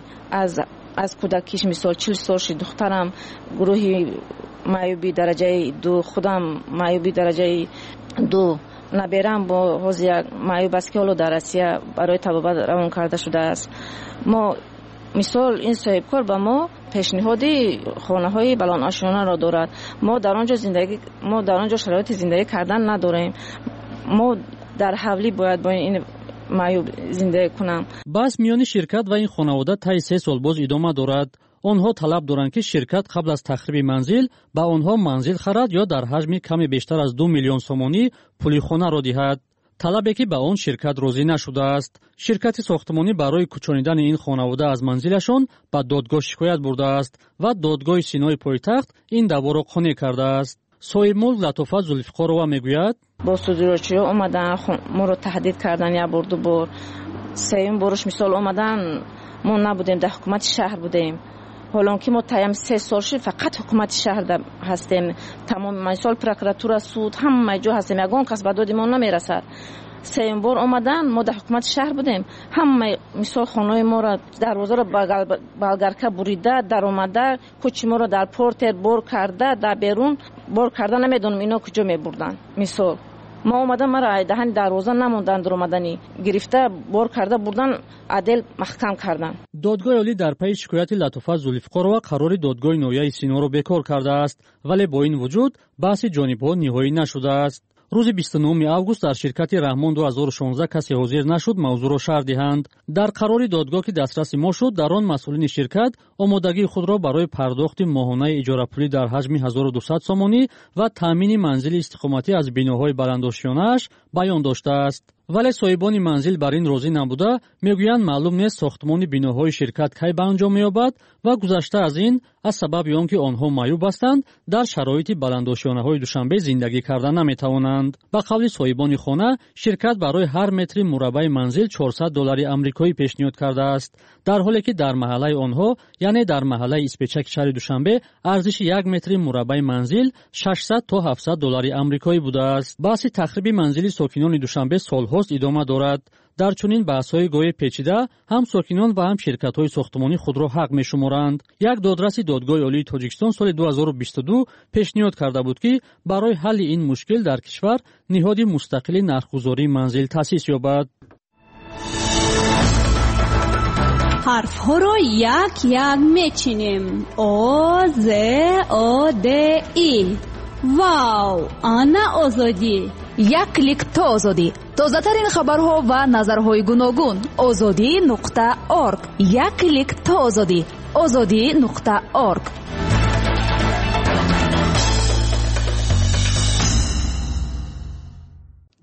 از کودکیش مثال 40 سال شد. دخترم گروه معیوبی درجه 2، خودم معیوبی درجه 2. نبیرم با حوز یک معیوب است که حالا در آسیا برای طبابت روان کرده شده است. ما مثال این صاحبکار به ما پیشنهادی خانه های بلند آشیانه را دارد. ما در آنجا شرایط زندگی کردن نداریم. ما در حولی باید با این معیوب زندگی کنم. بس میان شرکت و این خانواده تا 3 سال باز ادامه دارد. آنها طلب دارند که شرکت قبل از تخریب منزل به آنها منزل خرد یا در حجم کمی بیشتر از 2 میلیون سومانی پول خانه را دهد. طلبی که به آن شرکت راضی نشده است. شرکت ساختمانی برای کوچانیدن این خانواده از منزلشان به دادگاه شکایت برده است و دادگاه سینای پایتخت این دعوا را قانع کرده است. صاحب ملک لطفت زلفقارова میگوید با صدورچی اومدن ما رو تهدید کردن یا بار 2 بار. 3 بارش مثال اومدن ما نبودیم، در حکومت شهر بودیم. حالا که ما تایم 3 سال شد فقط حکومت شهر هستیم. تمام مثال پروکراتور سود همه جا هستیم. یگان کس به داد ما نمیرسد. 3 بار اومدن ما در حکومت شهر بودیم. همه مثال خانه ما را دروازه را بالگرکه بریده در اومده، کوچه ما را در پورتر بار کرده، در بیرون بار کرده. نمیدونم اینا کجا میبردن. مثال ما اومدن مرا دهن دروازه نموندن، در اومدنی گرفته بار کرده بردن، عدل محکم کردن. دادگاه عالی در پی شکایت لطفت زلفقارova قرار دادگاه نهایی سینا را بکار کرده است، ولی با این وجود بحث جانب‌ها نهایی نشده است. روز 29 آگوست در شرکت رحمان 2016 کسی حاضر نشد موضوع را شرح دهند. در قرار دادگاه که دسترس ما شد، در آن مسئولین شرکت آمادگی خود را برای پرداخت ماهانه اجاره پولی در حجم 1200 سومانی و تامین منزل استقامتی از بناهای بلندآشیانه‌اش بیان داشته است. ولی صاحبان منزل بر این راضی نبوده، میگویند معلوم نیست ساختمان بناهای شرکت کی به انجام می‌یابد و گذشته از این از سبب آنکه آنها معیوب هستند در شرایط بلندآشیانه‌های دوشنبه زندگی کردن نمی‌توانند. به قول صاحبان خانه، شرکت برای هر متر مربع منزل $400 آمریکایی پیشنهاد کرده است، در حالی که در محله آنها یعنی در محله اسپچک شهر دوشنبه ارزش 1 متر مربع منزل $600 تا $700 آمریکایی بوده است. بحث تخریب منزل ساکنان دوشنبه سال‌هاست ادامه دارد. در چنین بحث‌های گوی پیچیده هم ساکنان و هم شرکت‌های ساختمانی خود را حق می‌شمارند. یک دادرس دادگاه عالی تاجیکستان سال 2022 پیشنهاد کرده بود که برای حل این مشکل در کشور نهاد مستقل نرخ‌گذاری منزل تأسیس یابد. حرف‌ها را یک یک می‌چینیم. آ ز آ د ای. واو، آنا آزادی. یک کلیک تا آزادی. تازه‌ترین خبرها و نظرهای گوناگون. azadi.org. یک کلیک تا آزادی. azadi.org.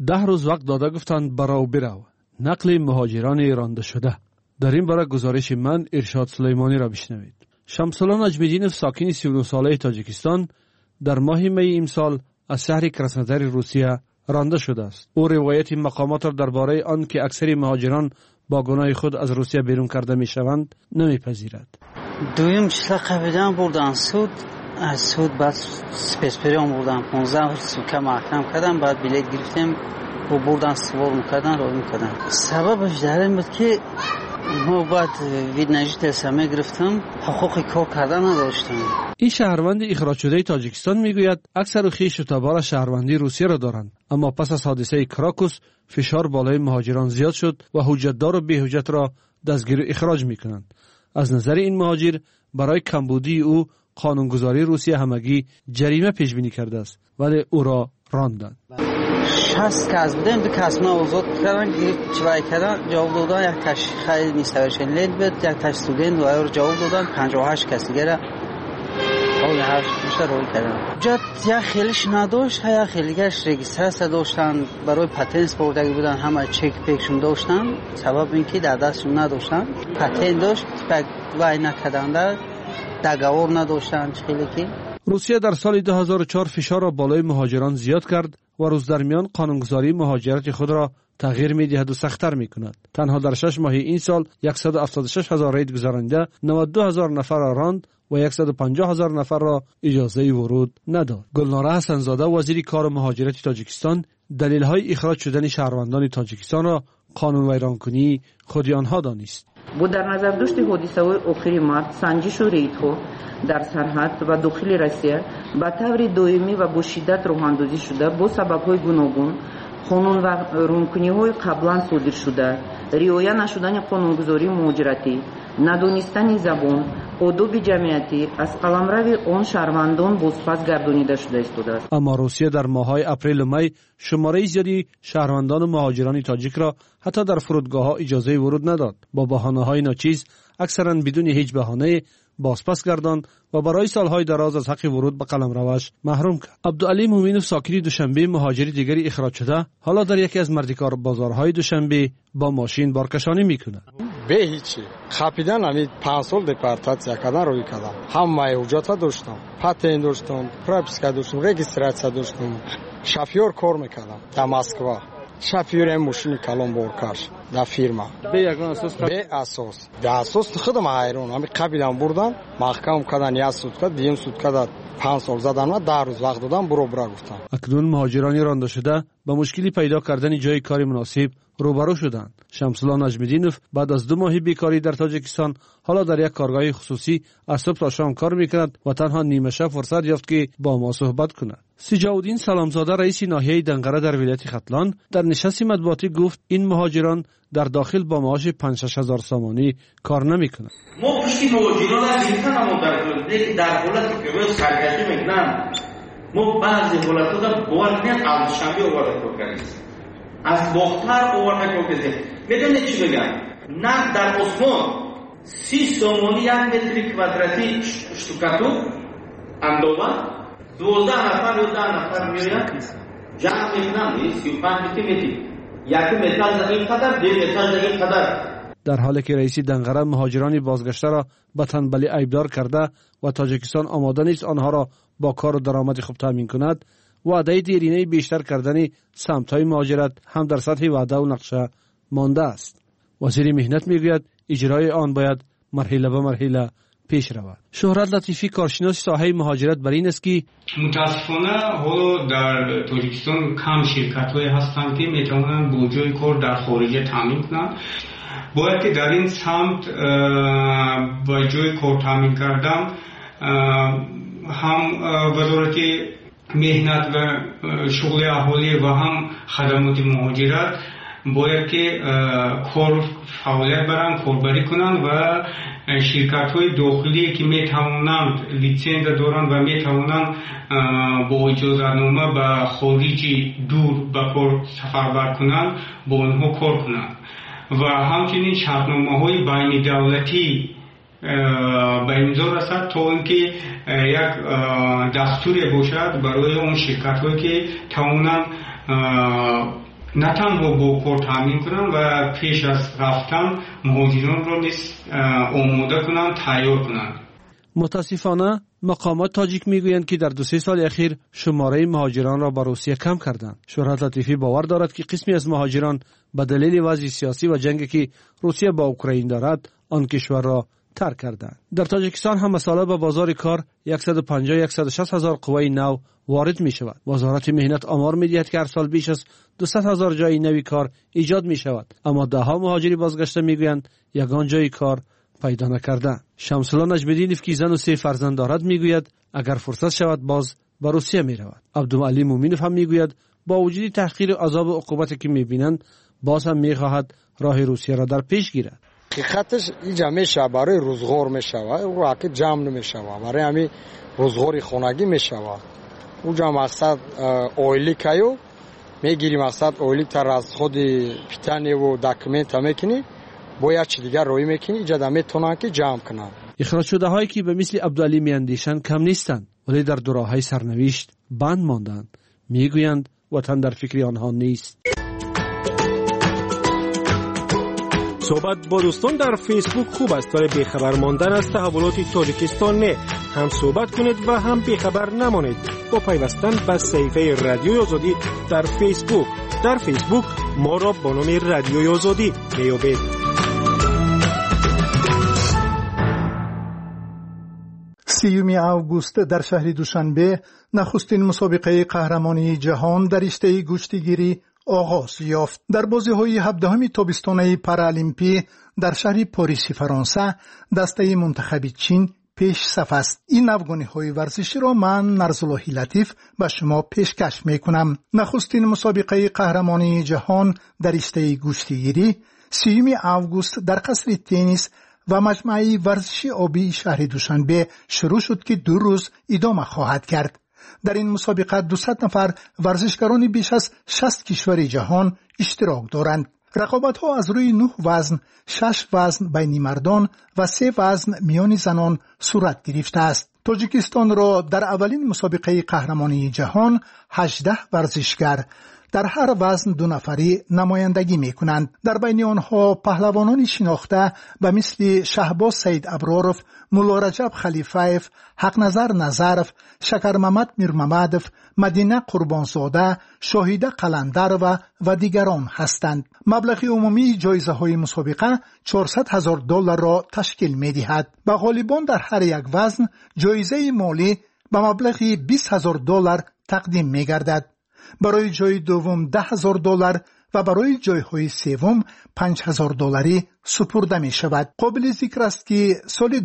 10 روز وقت داده گفتند برو برو. نقل مهاجران رانده شده. در این باره گزارش من ارشاد سلیمانی را بشنوید. شمس‌الله نجم‌الدینov ساکن 39 ساله تاجیکستان در ماه می امسال از شهر کراسنودار روسیه رانده شده است. او روایت مقامات را درباره آن که اکثر مهاجران با گناه خود از روسیه بیرون کرده میشوند نمیپذیرد. دویم چیزا قبیدن بردن سود از سود بعد سپسپریان بردن 15 سوکه محکم کردن بعد بلیت گرفتیم و بردن سوار میکردن رو میکردن. سببش در این بود که ما بعد ویدنجی تلسمه گرفتم حقوق کار کردن نداشتم. این شهروند اخراج شده تاجیکستان میگوید اکثر خویش و تبار شهروندی روسیه را دارند، اما پس از حادثه کراکوس فشار بالای مهاجران زیاد شد و حجتدار و بی‌حجت را دستگیر و اخراج میکنند. از نظر این مهاجر برای کمبودی او قانونگذاری روسیه همگی جریمه پیش بینی کرده است، ولی او را راندند. 60 کس بودیم دو کس ما آزاد کردن چوای کردن جواب دادن. یک تاش خیلی میسویشن لید بود، یک تاش استودنت و ایر جواب دادن. 58 کس دیگه اون هر بیشتر روی کردن. جات یا خیلیش نداشت یا خیلیش رجیستر داشتن برای پتنت بردگی بودن، همه چک پیکشون داشتن. سبب اینکه در دستشون نداشتن پتنت داشت وای نکردن دغور نداشتن. خیلی که روسیه در سال 2004 فشار را بالای مهاجران زیاد کرد و روز در میان قانونگذاری مهاجرت خود را تغییر می‌دهد و سخت‌تر می‌کند. تنها در 6 ماه این سال 176,000 رید گذرانده 92,000 نفر را راند و 150,000 نفر را اجازه ورود نداد. گلناره حسن‌زاده وزیر کار و مهاجرت تاجیکستان دلیل‌های اخراج شدن شهروندان تاجیکستان را قانون ویرانکنی خود آنها دانست. با در نظر داشت حادثه‌های آخر مارت سنجش و ریدها در سرحد و داخل روسیه به طور دائمی و با شدت راه‌اندازی شده با سبب‌های گوناگون قانون و رونکنی‌های قبلا صادر شده، رعایت نشدن قانونگذاری مهاجرتی، ندانستن زبان، آداب جمعیتی از قلمرو آن شهروندان بازپس گردانیده شده است. اما روسیه در ماه‌های اپریل و می شماره زیادی شهروندان و مهاجران تاجیک را حتی در فرودگاه‌ها اجازه ورود نداد. با بهانه‌های ناچیز اکثراً بدون هیچ بهانه بازپس گرداند و برای سالهای دراز از حق ورود به قلمروش محروم کرد. عبدالعلی مومینوف ساکن دوشنبه مهاجر دیگری اخراج شده حالا در یکی از مردکار بازارهای دوشنبه با ماشین بارکشانی میکند. به هیچی خپیدن همین 5 سال دپارتاسیا کردن روی کردم. همه حجت داشتم، پاتنت داشتم، پروپیسکا داشتم، رجیستراسیا داشتم. شافیور کار میکردم در مسکو. شافیور ماشین کلان بارکش در فیرما. به یگان اساس به اساس. در اساس خودم حیران همین قبیلم بردن محکم کردن یا سودکا دیم سودکا داد 5 سال زدن و 10 روز وقت دادن برو گفتن. اکنون مهاجرانی رانده شده با مشکلی پیدا کردن جای کاری مناسب روبرو شدند. شمس‌الله نجم‌الدینov بعد از 2 ماه بیکاری در تاجیکستان حالا در یک کارگاه خصوصی از صبح تا شام کار میکند و تنها نیمه شب فرصت یافت که با ما صحبت کند. سجاودین سلامزاده رئیس ناحیه دنقره در ولایت ختلان در نشست مطبوعاتی گفت این مهاجران در داخل با معاش 5-6 هزار سامانی کار نمیکنند. ما پشتی مهاجران از این تنها در حالتی که روی سرگشی میکنن ما بعضی حالتا در باورنیت از شنبه آورده کار کردیم از باختر آورده کار کردیم. میدونید چی بگم؟ نه در عثمان 30 سامانی 1 متر کوادراتی شتوکاتو اندازه 12 نفر یا 10 نفر میرن جمع میکنن 35 متر یکی متر زمین قدر 2 متر زمین قدر. در حالی که رئیس دنقره مهاجران بازگشته را به تنبلی عیبدار کرده و تاجیکستان آماده نیست آنها را با کار و درآمد خوب تامین کند، وعده دیرینه بیشتر کردن سمت‌های مهاجرت هم در سطح وعده و نقشه مانده است. وزیر مهنت میگوید اجرای آن باید مرحله به مرحله پیش رود. شهرت لطیفی کارشناس ساحه مهاجرت بر این است که متاسفانه حالا در تاجیکستان کم شرکت‌هایی هستند که میتوانند با جای کار در خارج تامین کنند. باید که در این سمت با جای کار تامین کردن هم وزارت مهنت و شغل اهالی و هم خدمات مهاجرت باید که کار فعالیت برن کاربری کنند و شرکت‌های داخلی که میتوانند لیسنس دارند و میتوانند با اجازه‌نامه به خارج دور به کار سفر کنند با آنها کار کنند و همچنین شرطنامه‌های بین دولتی به امضا رسد تا اینکه یک دستوری باشد برای اون شرکت‌هایی که توانند نه تنها با کار تامین کنن و پیش از رفتن مهاجران را آماده کنن، تیار کنن. متاسفانه مقامات تاجیک میگویند که در 2-3 سال اخیر شماره مهاجران را با روسیه کم کردند. شهرت لطیفی باور دارد که قسمی از مهاجران به دلیل وضع سیاسی و جنگی که روسیه با اوکراین دارد آن کشور را ترک کردند. در تاجیکستان هم مسئله به بازار کار 150-160 هزار قوه نو وارد می شود. وزارت مهنت آمار می دهد که هر سال بیش از 200 هزار جای نوی کار ایجاد می شود، اما ده ها مهاجری بازگشته می گویند یگان جای کار پیدا نکردند. شمس الله نجم‌الدینov که زن و 3 فرزند دارد می گوید اگر فرصت شود باز به روسیه می رود. عبدالعلی مومینov هم می گوید با وجود تحقیر و عذاب و عقوبتی که می بینند باز هم می خواهد راه روسیه را در پیش گیرد. حقیقتش اینجا میشه برای روزگار میشه و حقیقت جمع نمیشه، برای همین روزگاری خانگی میشه. اونجا مقصد اویلی کیو میگیری، مقصد اویلی تر از خود پیتنی و داکمنت میکنی، باید چی دیگر روی میکنی اینجا میتونن که جمع کنن. اخراج شده هایی که به مثل عبدالعلی میاندیشند کم نیستند، ولی در دوراهای سرنوشت بند ماندند. میگویند وطن در فکر آنها نیست. صحبت با دوستان در فیسبوک خوب است، ولی بیخبر ماندن از تحولات تاجیکستان نه. هم صحبت کنید و هم بیخبر نمانید با پیوستن به صفحه رادیوی آزادی در فیسبوک. در فیسبوک ما را با نام رادیوی آزادی میابید. 30 آگوست در شهر دوشنبه نخستین مسابقه قهرمانی جهان در رشته گشتیگیری آغاز یافت. در بازی‌های 17 تابستانه پارالیمپی در شهر پاریس فرانسه دسته منتخب چین پیش صف است. این افغانی‌های ورزشی را من نرزالله لطیف به شما پیشکش می‌کنم. نخستین مسابقه قهرمانی جهان در رشته گشتیگیری 30 آگوست در قصر تنیس و مجمع ورزشی آبی شهر دوشنبه شروع شد که 2 روز ادامه خواهد کرد. در این مسابقه 200 نفر ورزشکاران بیش از 60 کشور جهان اشتراک دارند. رقابت‌ها از روی 9 وزن، 6 وزن بین مردان و 3 وزن میان زنان صورت گرفته است. تاجیکستان را در اولین مسابقه قهرمانی جهان 18 ورزشکار در هر وزن 2 نفری نمایندگی می‌کنند. در بین آنها پهلوانان شناخته به مثل شهباز سید ابراروف، مولا رجب خلیفه‌اف، حقنظر نظرف، شکر محمد میرمحمدov، مدینه قربانزاده، شاهیده قلندرova و دیگران هستند. مبلغ عمومی جایزه‌های مسابقه $400,000 را تشکیل می‌دهد. به غالبان در هر یک وزن جایزه مالی به مبلغ $20,000 تقدیم می‌گردد. برای جای دوم $10,000 و برای جایهای سوم $5,000 سپرده می شود. قابل ذکر است که سال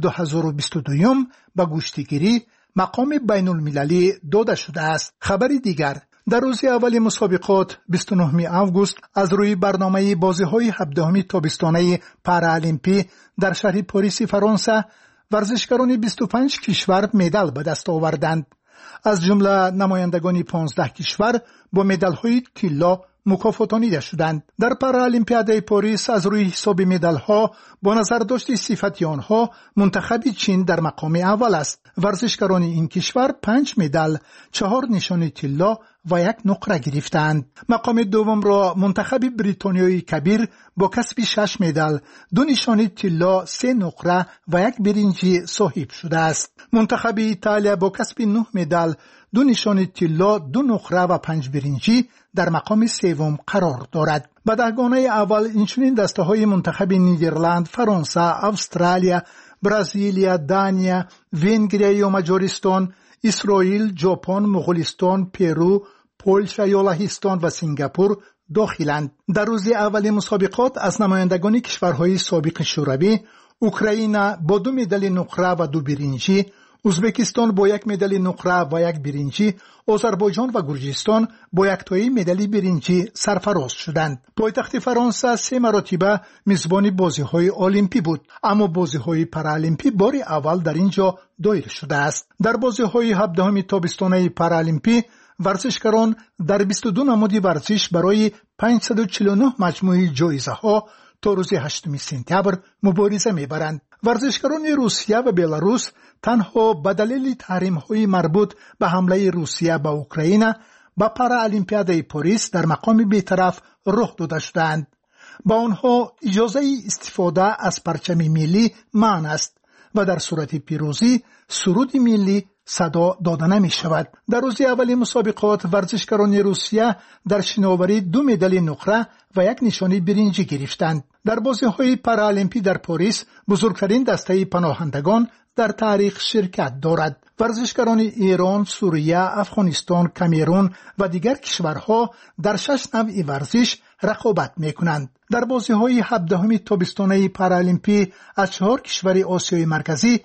2022 به گشتیگیری مقام بین المللی داده شده است. خبر دیگر، در روز اول مسابقات 29 آگوست از روی برنامه بازی‌های 17 تابستانه پارالیمپی در شهر پاریس فرانسه ورزشکاران 25 کشور مدال به دست آوردند. از جمله نمایندگان 15 کشور با مدال‌های طلا مکافاتانیده شدند. در پارالیمپیاد پاریس از روی حساب مدال‌ها با نظر داشت صفت آنها منتخب چین در مقام اول است. ورزشکاران این کشور 5 مدال، 4 نشان طلا و 1 نقره گرفتند. مقام دوم را منتخب بریتانیای کبیر با کسب 6 مدال، 2 نشان طلا، 3 نقره و 1 برنجی صاحب شده است. منتخب ایتالیا با کسب 9 مدال، 2 نشان طلا، 2 نقره و 5 برنجی در مقام سوم قرار دارد. به دهگانه اول اینچنین دسته‌های منتخب نیدرلند، فرانسه، استرالیا، برزیلیا، دانیا، ونگریا و مجارستان، اسرائیل، ژاپن، مغولستان، پرو، پولش، لهستان و سنگاپور داخلند. در روز اول مسابقات از نمایندگان کشورهای سابق شوروی، اوکراین با 2 مدال نقره و 2 برنجی، ازبکستان با 1 مدال نقره و 1 برنجی، آذربایجان و گرجستان با 1 تایی مدال برنجی سرفراز شدند. پایتخت فرانسه 3 مرتبه میزبان بازی‌های المپی بود، اما بازی‌های پارالیمپی بار اول در اینجا دایر شده است. در بازی‌های 17 تابستانه پارالیمپی ورزشکاران در 22 نماد ورزش برای 549 مجموعه جایزه‌ها تا روز 8 سپتامبر مبارزه می‌برند. ورزشکاران روسیه و بلاروس تنها به دلیل تحریم‌های مربوط به حمله روسیه به اوکراین به پارالیمپیادای پاریس در مقام بیطرف رخ داده شدند. با آنها اجازه استفاده از پرچم ملی منع است و در صورت پیروزی سرود ملی صدا داده نمی شود. در روز اول مسابقات ورزشکاران روسیه در شناوری 2 مدال نقره و 1 نشان برنجی گرفتند. در بازی‌های پارالیمپی در پاریس بزرگترین دسته پناهندگان در تاریخ شرکت دارد. ورزشکاران ایران، سوریه، افغانستان، کامرون و دیگر کشورها در 6 نوع ورزش رقابت می‌کنند. در بازی‌های 17 تابستانه پارالیمپی از 4 کشور آسیای مرکزی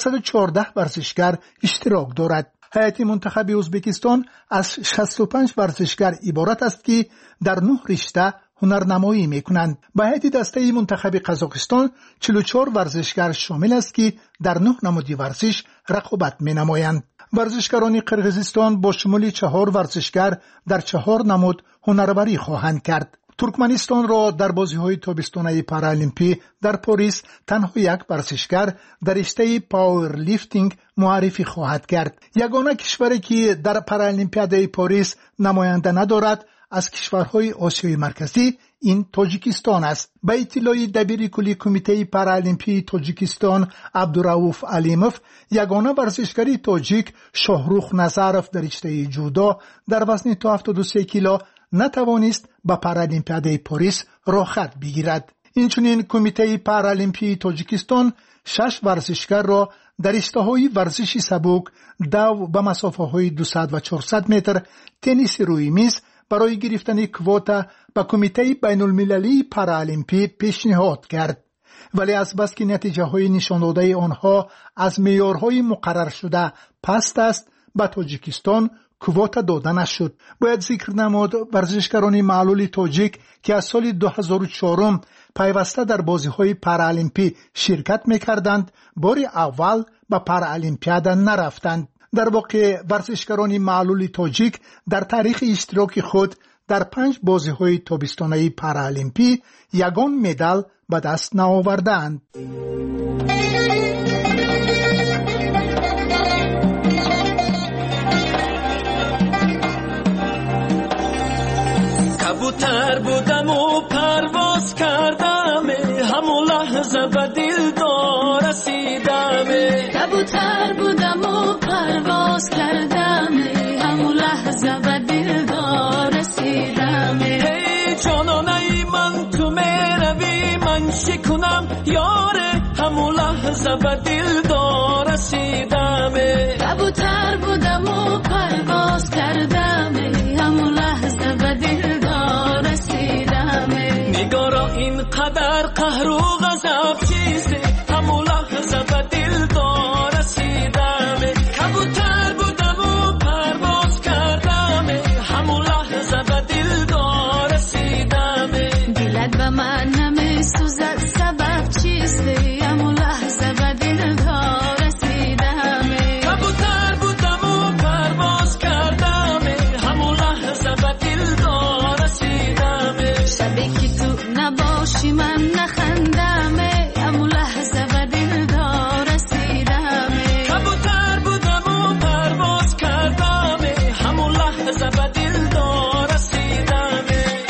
114 ورزشکار اشتراک دارد. هیئت منتخب ازبکستان از 65 ورزشکار عبارت است که در 9 رشته هنرنمایی می‌کنند. به هیئت دسته منتخب قزاقستان 44 ورزشکار شامل است که در 9 نماد ورزش رقابت می‌نمایند. ورزشکاران قرقیزستان با شمول 4 ورزشکار در 4 نماد هنرورزی خواهند کرد. ترکمنستان را در بازی‌های تابستانه پارالیمپی در پاریس تنها 1 ورزشکار در رشته پاور لیفتینگ معرفی خواهد کرد. یگانه کشوری که در پارالیمپیادای پاریس نماینده ندارد از کشورهای آسیای مرکزی این تاجیکستان است. به اطلاع دبیر کلی کمیته پارالیمپی تاجیکستان عبدالرؤوف علیموف، یگانه ورزشکاری تاجیک شاهروخ نظروف در رشته جودو در وزن تا 73 کیلو نتوانست به پارالیمپیادای پاریس راه خط بگیرد. اینچنین کمیته پارالیمپی تاجیکستان 6 ورزشکار را در رشته‌های ورزش سبک، دو به مسافه‌های 200 و 400 متر، تنیس روی میز برای گرفتن کواتا به کمیته بین‌المللی پارالیمپی پیشنهاد کرد. ولی از بس که نتیجه‌های نشان داده آنها از معیارهای مقرر شده پست است، به تاجیکستان کواتا داده نشد. باید ذکر نمود ورزشکاران معلول تاجیک که از سال 2004 پیوسته در بازی‌های پارالیمپی شرکت می‌کردند، بار اول به پارالیمپیاد نرفتند. در واقع ورزشکاران معلول تاجیک در تاریخ اشتراک خود در 5 بازی‌های تابستانه پارالیمپی 1 مدال به دست نآوردند. کبوتر بودم و پرواز کردم، همون لحظه به دلدار رسیدم. کبوتر بودم و پرواز کردم، همون لحظه به دلدار رسیدم. ای جانانه من تو میروی من شکنم یاره، همون لحظه به دلدار رسیدم. کبوتر بودم و پرواز کردم، همون لحظه به دلدار رسیدم. نگارا اینقدر قهر و غضب چیزه، همون لحظه به دلدار رسیدم. کبوتر بودم و پرواز کردم، همون لحظه به دلدار رسیدم. دلت به من نمیسوزد سبب چیسته، همون لحظه به دلدار رسیدم. کبوتر بودم و پرواز کردم، همون لحظه به دلدار رسیدم. شبی که تو نباشی من نخندم، همون لحظه به دلدار رسیدم. کبوتر بودم و پرواز کردم، همون لحظه به دلدار رسیدم.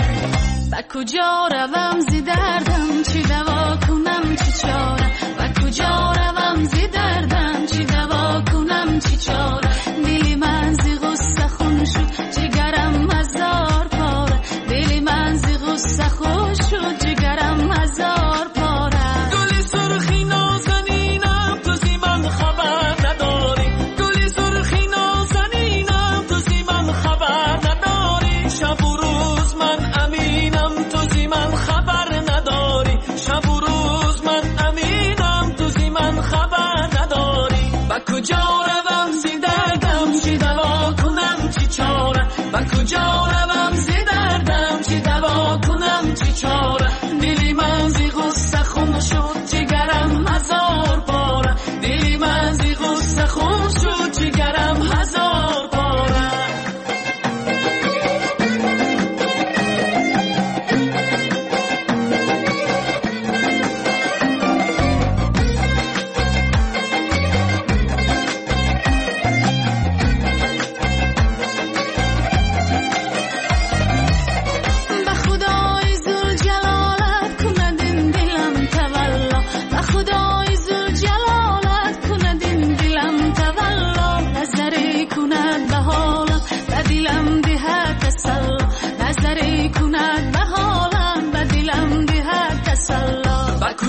با کجا روم زی دردم، چی دوا کنم چی چاره. با کجا روم زی دردم، چی دوا کنم چی چاره. دلی من زی غصه خون شد، جگرم هزار پاره. دلی من زی غصه خون شد، جگرم هزار پاره. گلی سرخی نازنینم تو زی من خبر نداری. گلی سرخی نازنینم تو زی من خبر نداری. شب و روز من امینم تو زی من خبر نداری. شب و روز من امینم تو زی من خبر نداری. با کجا روم زی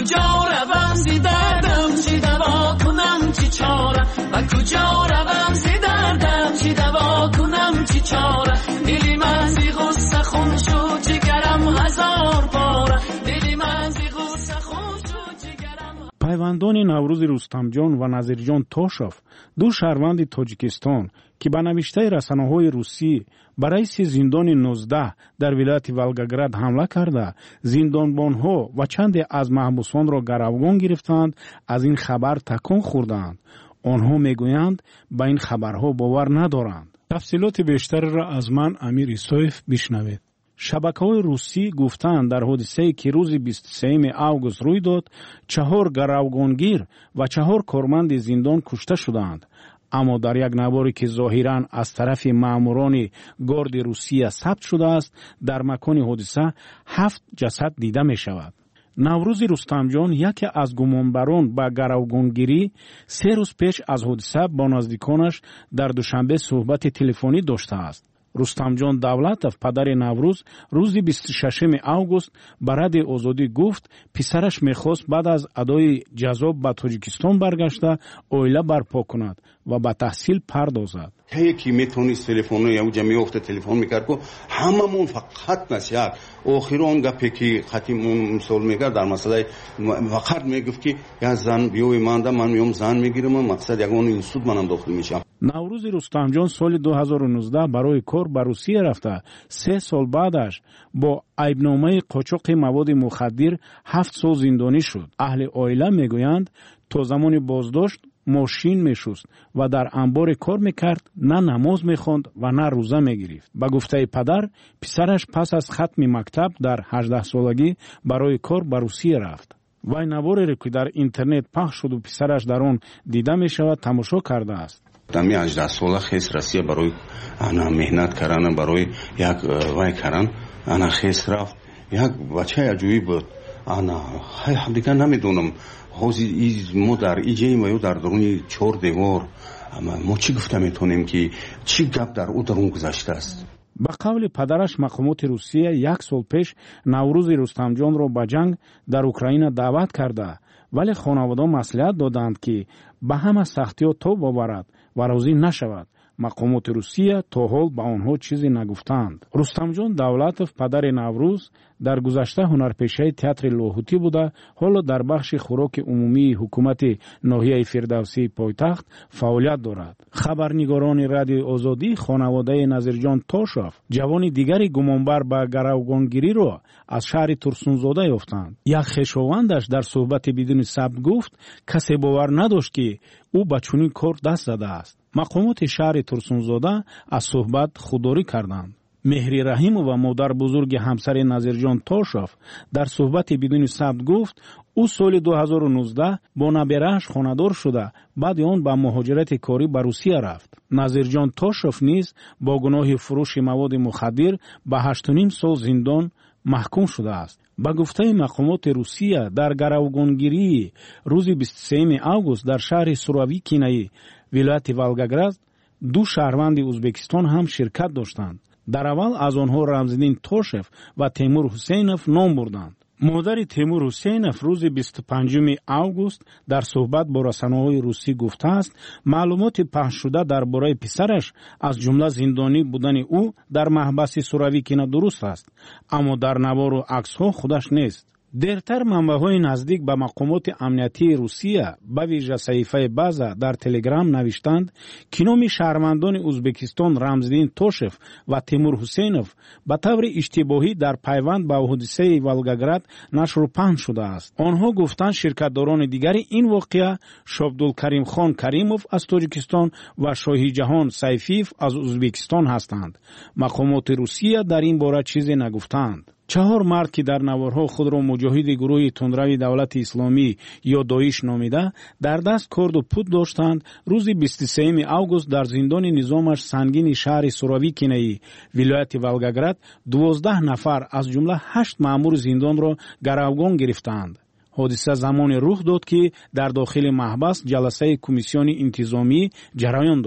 کجا روم زی دردم چی دوا کنم چی چاره و کجا روم زی دردم چی دوا کنم چی چاره دلی من زی غصه خون شد جگرم هزار باره دلی من زی غصه خون شد جگرم. پیوندان نوروز رستمجان و نظیرجان توشوف دو شهروند تاجیکستان که به نوشته رسانه‌های روسی به رئیس زندان 19 در ولایت ولگاگراد حمله کرده زندانبانها و چند از محبوسان را گروگان گرفتند از این خبر تکان خوردند. آنها میگویند به این خبرها باور ندارند. تفصیلات بیشتر را از من امیر ایسایف بشنوید. شبکه‌های روسی گفتند در حادثه‌ای که روز 23 آگوست روی داد 4 گروگانگیر و 4 کارمند زندان کشته شدند. اما در یک نواری که ظاهراً از طرف ماموران گارد روسیه ثبت شده است در مکان حادثه 7 جسد دیده می شود. نوروز رستمجان یکی از گمانبران به گروگانگیری 3 روز پیش از حادثه با نزدیکانش در دوشنبه صحبت تلفنی داشته است. رستمجان دولتов پدر نوروز روز 26 آگوست به رد آزادی گفت پسرش میخواست بعد از ادای جزا به تاجیکستان برگشته اویله برپا کند و به تحصیل پردازد. یکی میتونست تلفن یا جمعیت تلفن میکرد که هممون فقط نصیحت آخرون گپی که خاتمون مسئول میکرد در مسئله فقط میگفت که یا زن بیوی مانده من میام زن میگیرم مقصد یگان این سود منم داخل میشم. نوروز رستمجان سال 2019 برای کار به روسیه رفته 3 سال بعدش با عیبنامه قاچاق مواد مخدر 7 سال زندانی شد. اهل عائله میگویند تا زمان بازداشت ماشین میشست و در انبار کار میکرد، نه نماز میخواند و نه روزه میگرفت. به گفته پدر پسرش پس از ختم مکتب در 18 سالگی برای کار به روسیه رفت. وی نواری که در اینترنت پخش شد و پسرش در آن دیده میشود تماشا کرده است. دمی 18 ساله خیس روسیه برای انا مهنت کردن برای یک وای کردن انا خیس رفت یک بچه عجیب بود. انا دیگه نمیدونم حوزی ما در ایجای ما در درونی 4 دیوار ما چی گفته میتونیم که چی گپ در او درون گذشته است. به قول پدرش مقامات روسیه 1 سال پیش نوروز رستمجان را به جنگ در اوکراین دعوت کرده ولی خانواده مصلحت دادند که به همه سختی‌ها تاب آورد و راضی نشود. مقامات روسیه تا حال به آنها چیزی نگفتند. رستمجان دولتов پدر نوروز در گذشته هنرپیشه تئاتر لاهوتی بوده، حالا در بخش خوراک عمومی حکومت ناحیه فردوسی پایتخت فعالیت دارد. خبرنگاران رادیو آزادی خانواده نظیرجان توشوف جوان دیگری گمانبر به گروگانگیری را از شهر ترسونزاده یافتند. یک خویشاوندش در صحبت بدون ثبت گفت کسی باور نداشت که او به چنین کار دست زده است. مقامات شهر ترسونزاده از صحبت خودداری کردند. مهری رحیم و مادر بزرگ همسر نظیرجان توشوف در صحبت بدون ثبت گفت او سال 2019 با نبیره‌اش خانه‌دار شده بعد آن به مهاجرت کاری به روسیه رفت. نظیرجان توشوف نیز با گناه فروش مواد مخدر به 8.5 سال زندان محکوم شده است. به گفته مقامات روسیه در گروگانگیری روز 23 آگوست در شهر سورویکینای ولایت ولگاگراد 2 شهروند ازبکستان هم شرکت داشتند. در اول از آنها رمزالدین توشف و تیمور حسینوف نام بردند. مادر تیمور حسینوف روز 25 آگوست در صحبت با رسانه‌های روسی گفته است معلومات پخش شده درباره پسرش از جمله زندانی بودن او در محبس سورویکینا درست است، اما در نوار و عکس‌ها خودش نیست. دیرتر منبع‌های نزدیک به مقامات امنیتی روسیه به ویژه صحیفه بازا در تلگرام نوشتند که نام شهروندان ازبکستان رمزالدین توشف و تیمور حسینوف به طور اشتباهی در پیوند به حادثه ولگاگراد نشر و پخش شده است. آنها گفتند شرکتداران دیگری این واقعه شابدولکریم خان کریموف از تاجیکستان و شاهی جهان سیفیف از ازبکستان هستند. مقامات روسیه در این باره چیزی نگفتند. 4 مرد که در نوارها خود را مجاهد گروه تندروی دولت اسلامی یا داعش نامیده در دست کرد و پود داشتند روز 23 آگوست در زندان نظامش سنگین شهر سورویکینای ولایت ولگاگراد 12 نفر از جمله 8 مأمور زندان را گروگان گرفتند. حادثه زمان رخ داد که در داخل محبس جلسه کمیسیون انتظامی جریان داشت.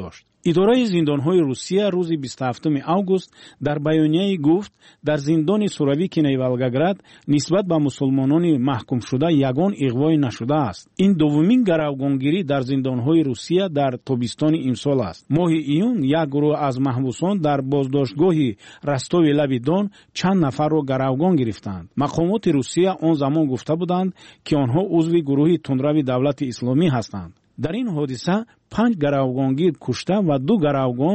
идораи зиндонҳои Русия рӯзи 27 август дар баёнияе гуфт, дар зиндони Суровикинаи Волгоград нисбат ба мусулмонони маҳкумшуда ягон иғвое нашудааст. Ин дуввумин гаравгонгирӣ дар зиндонҳои Русия дар тобистони имсол аст. моҳи июн як гурӯҳ аз маҳбусон дар боздоштгоҳи Ростови Лаби Дон чанд нафарро гаравгон гирифтанд. мақомоти Русия он замон гуфта буданд ки онҳо узви гурӯҳи тунрави давлати исломӣ ҳастанд. дар ин ҳодиса 5 гаравгонгир кушта ва 2 гаравгон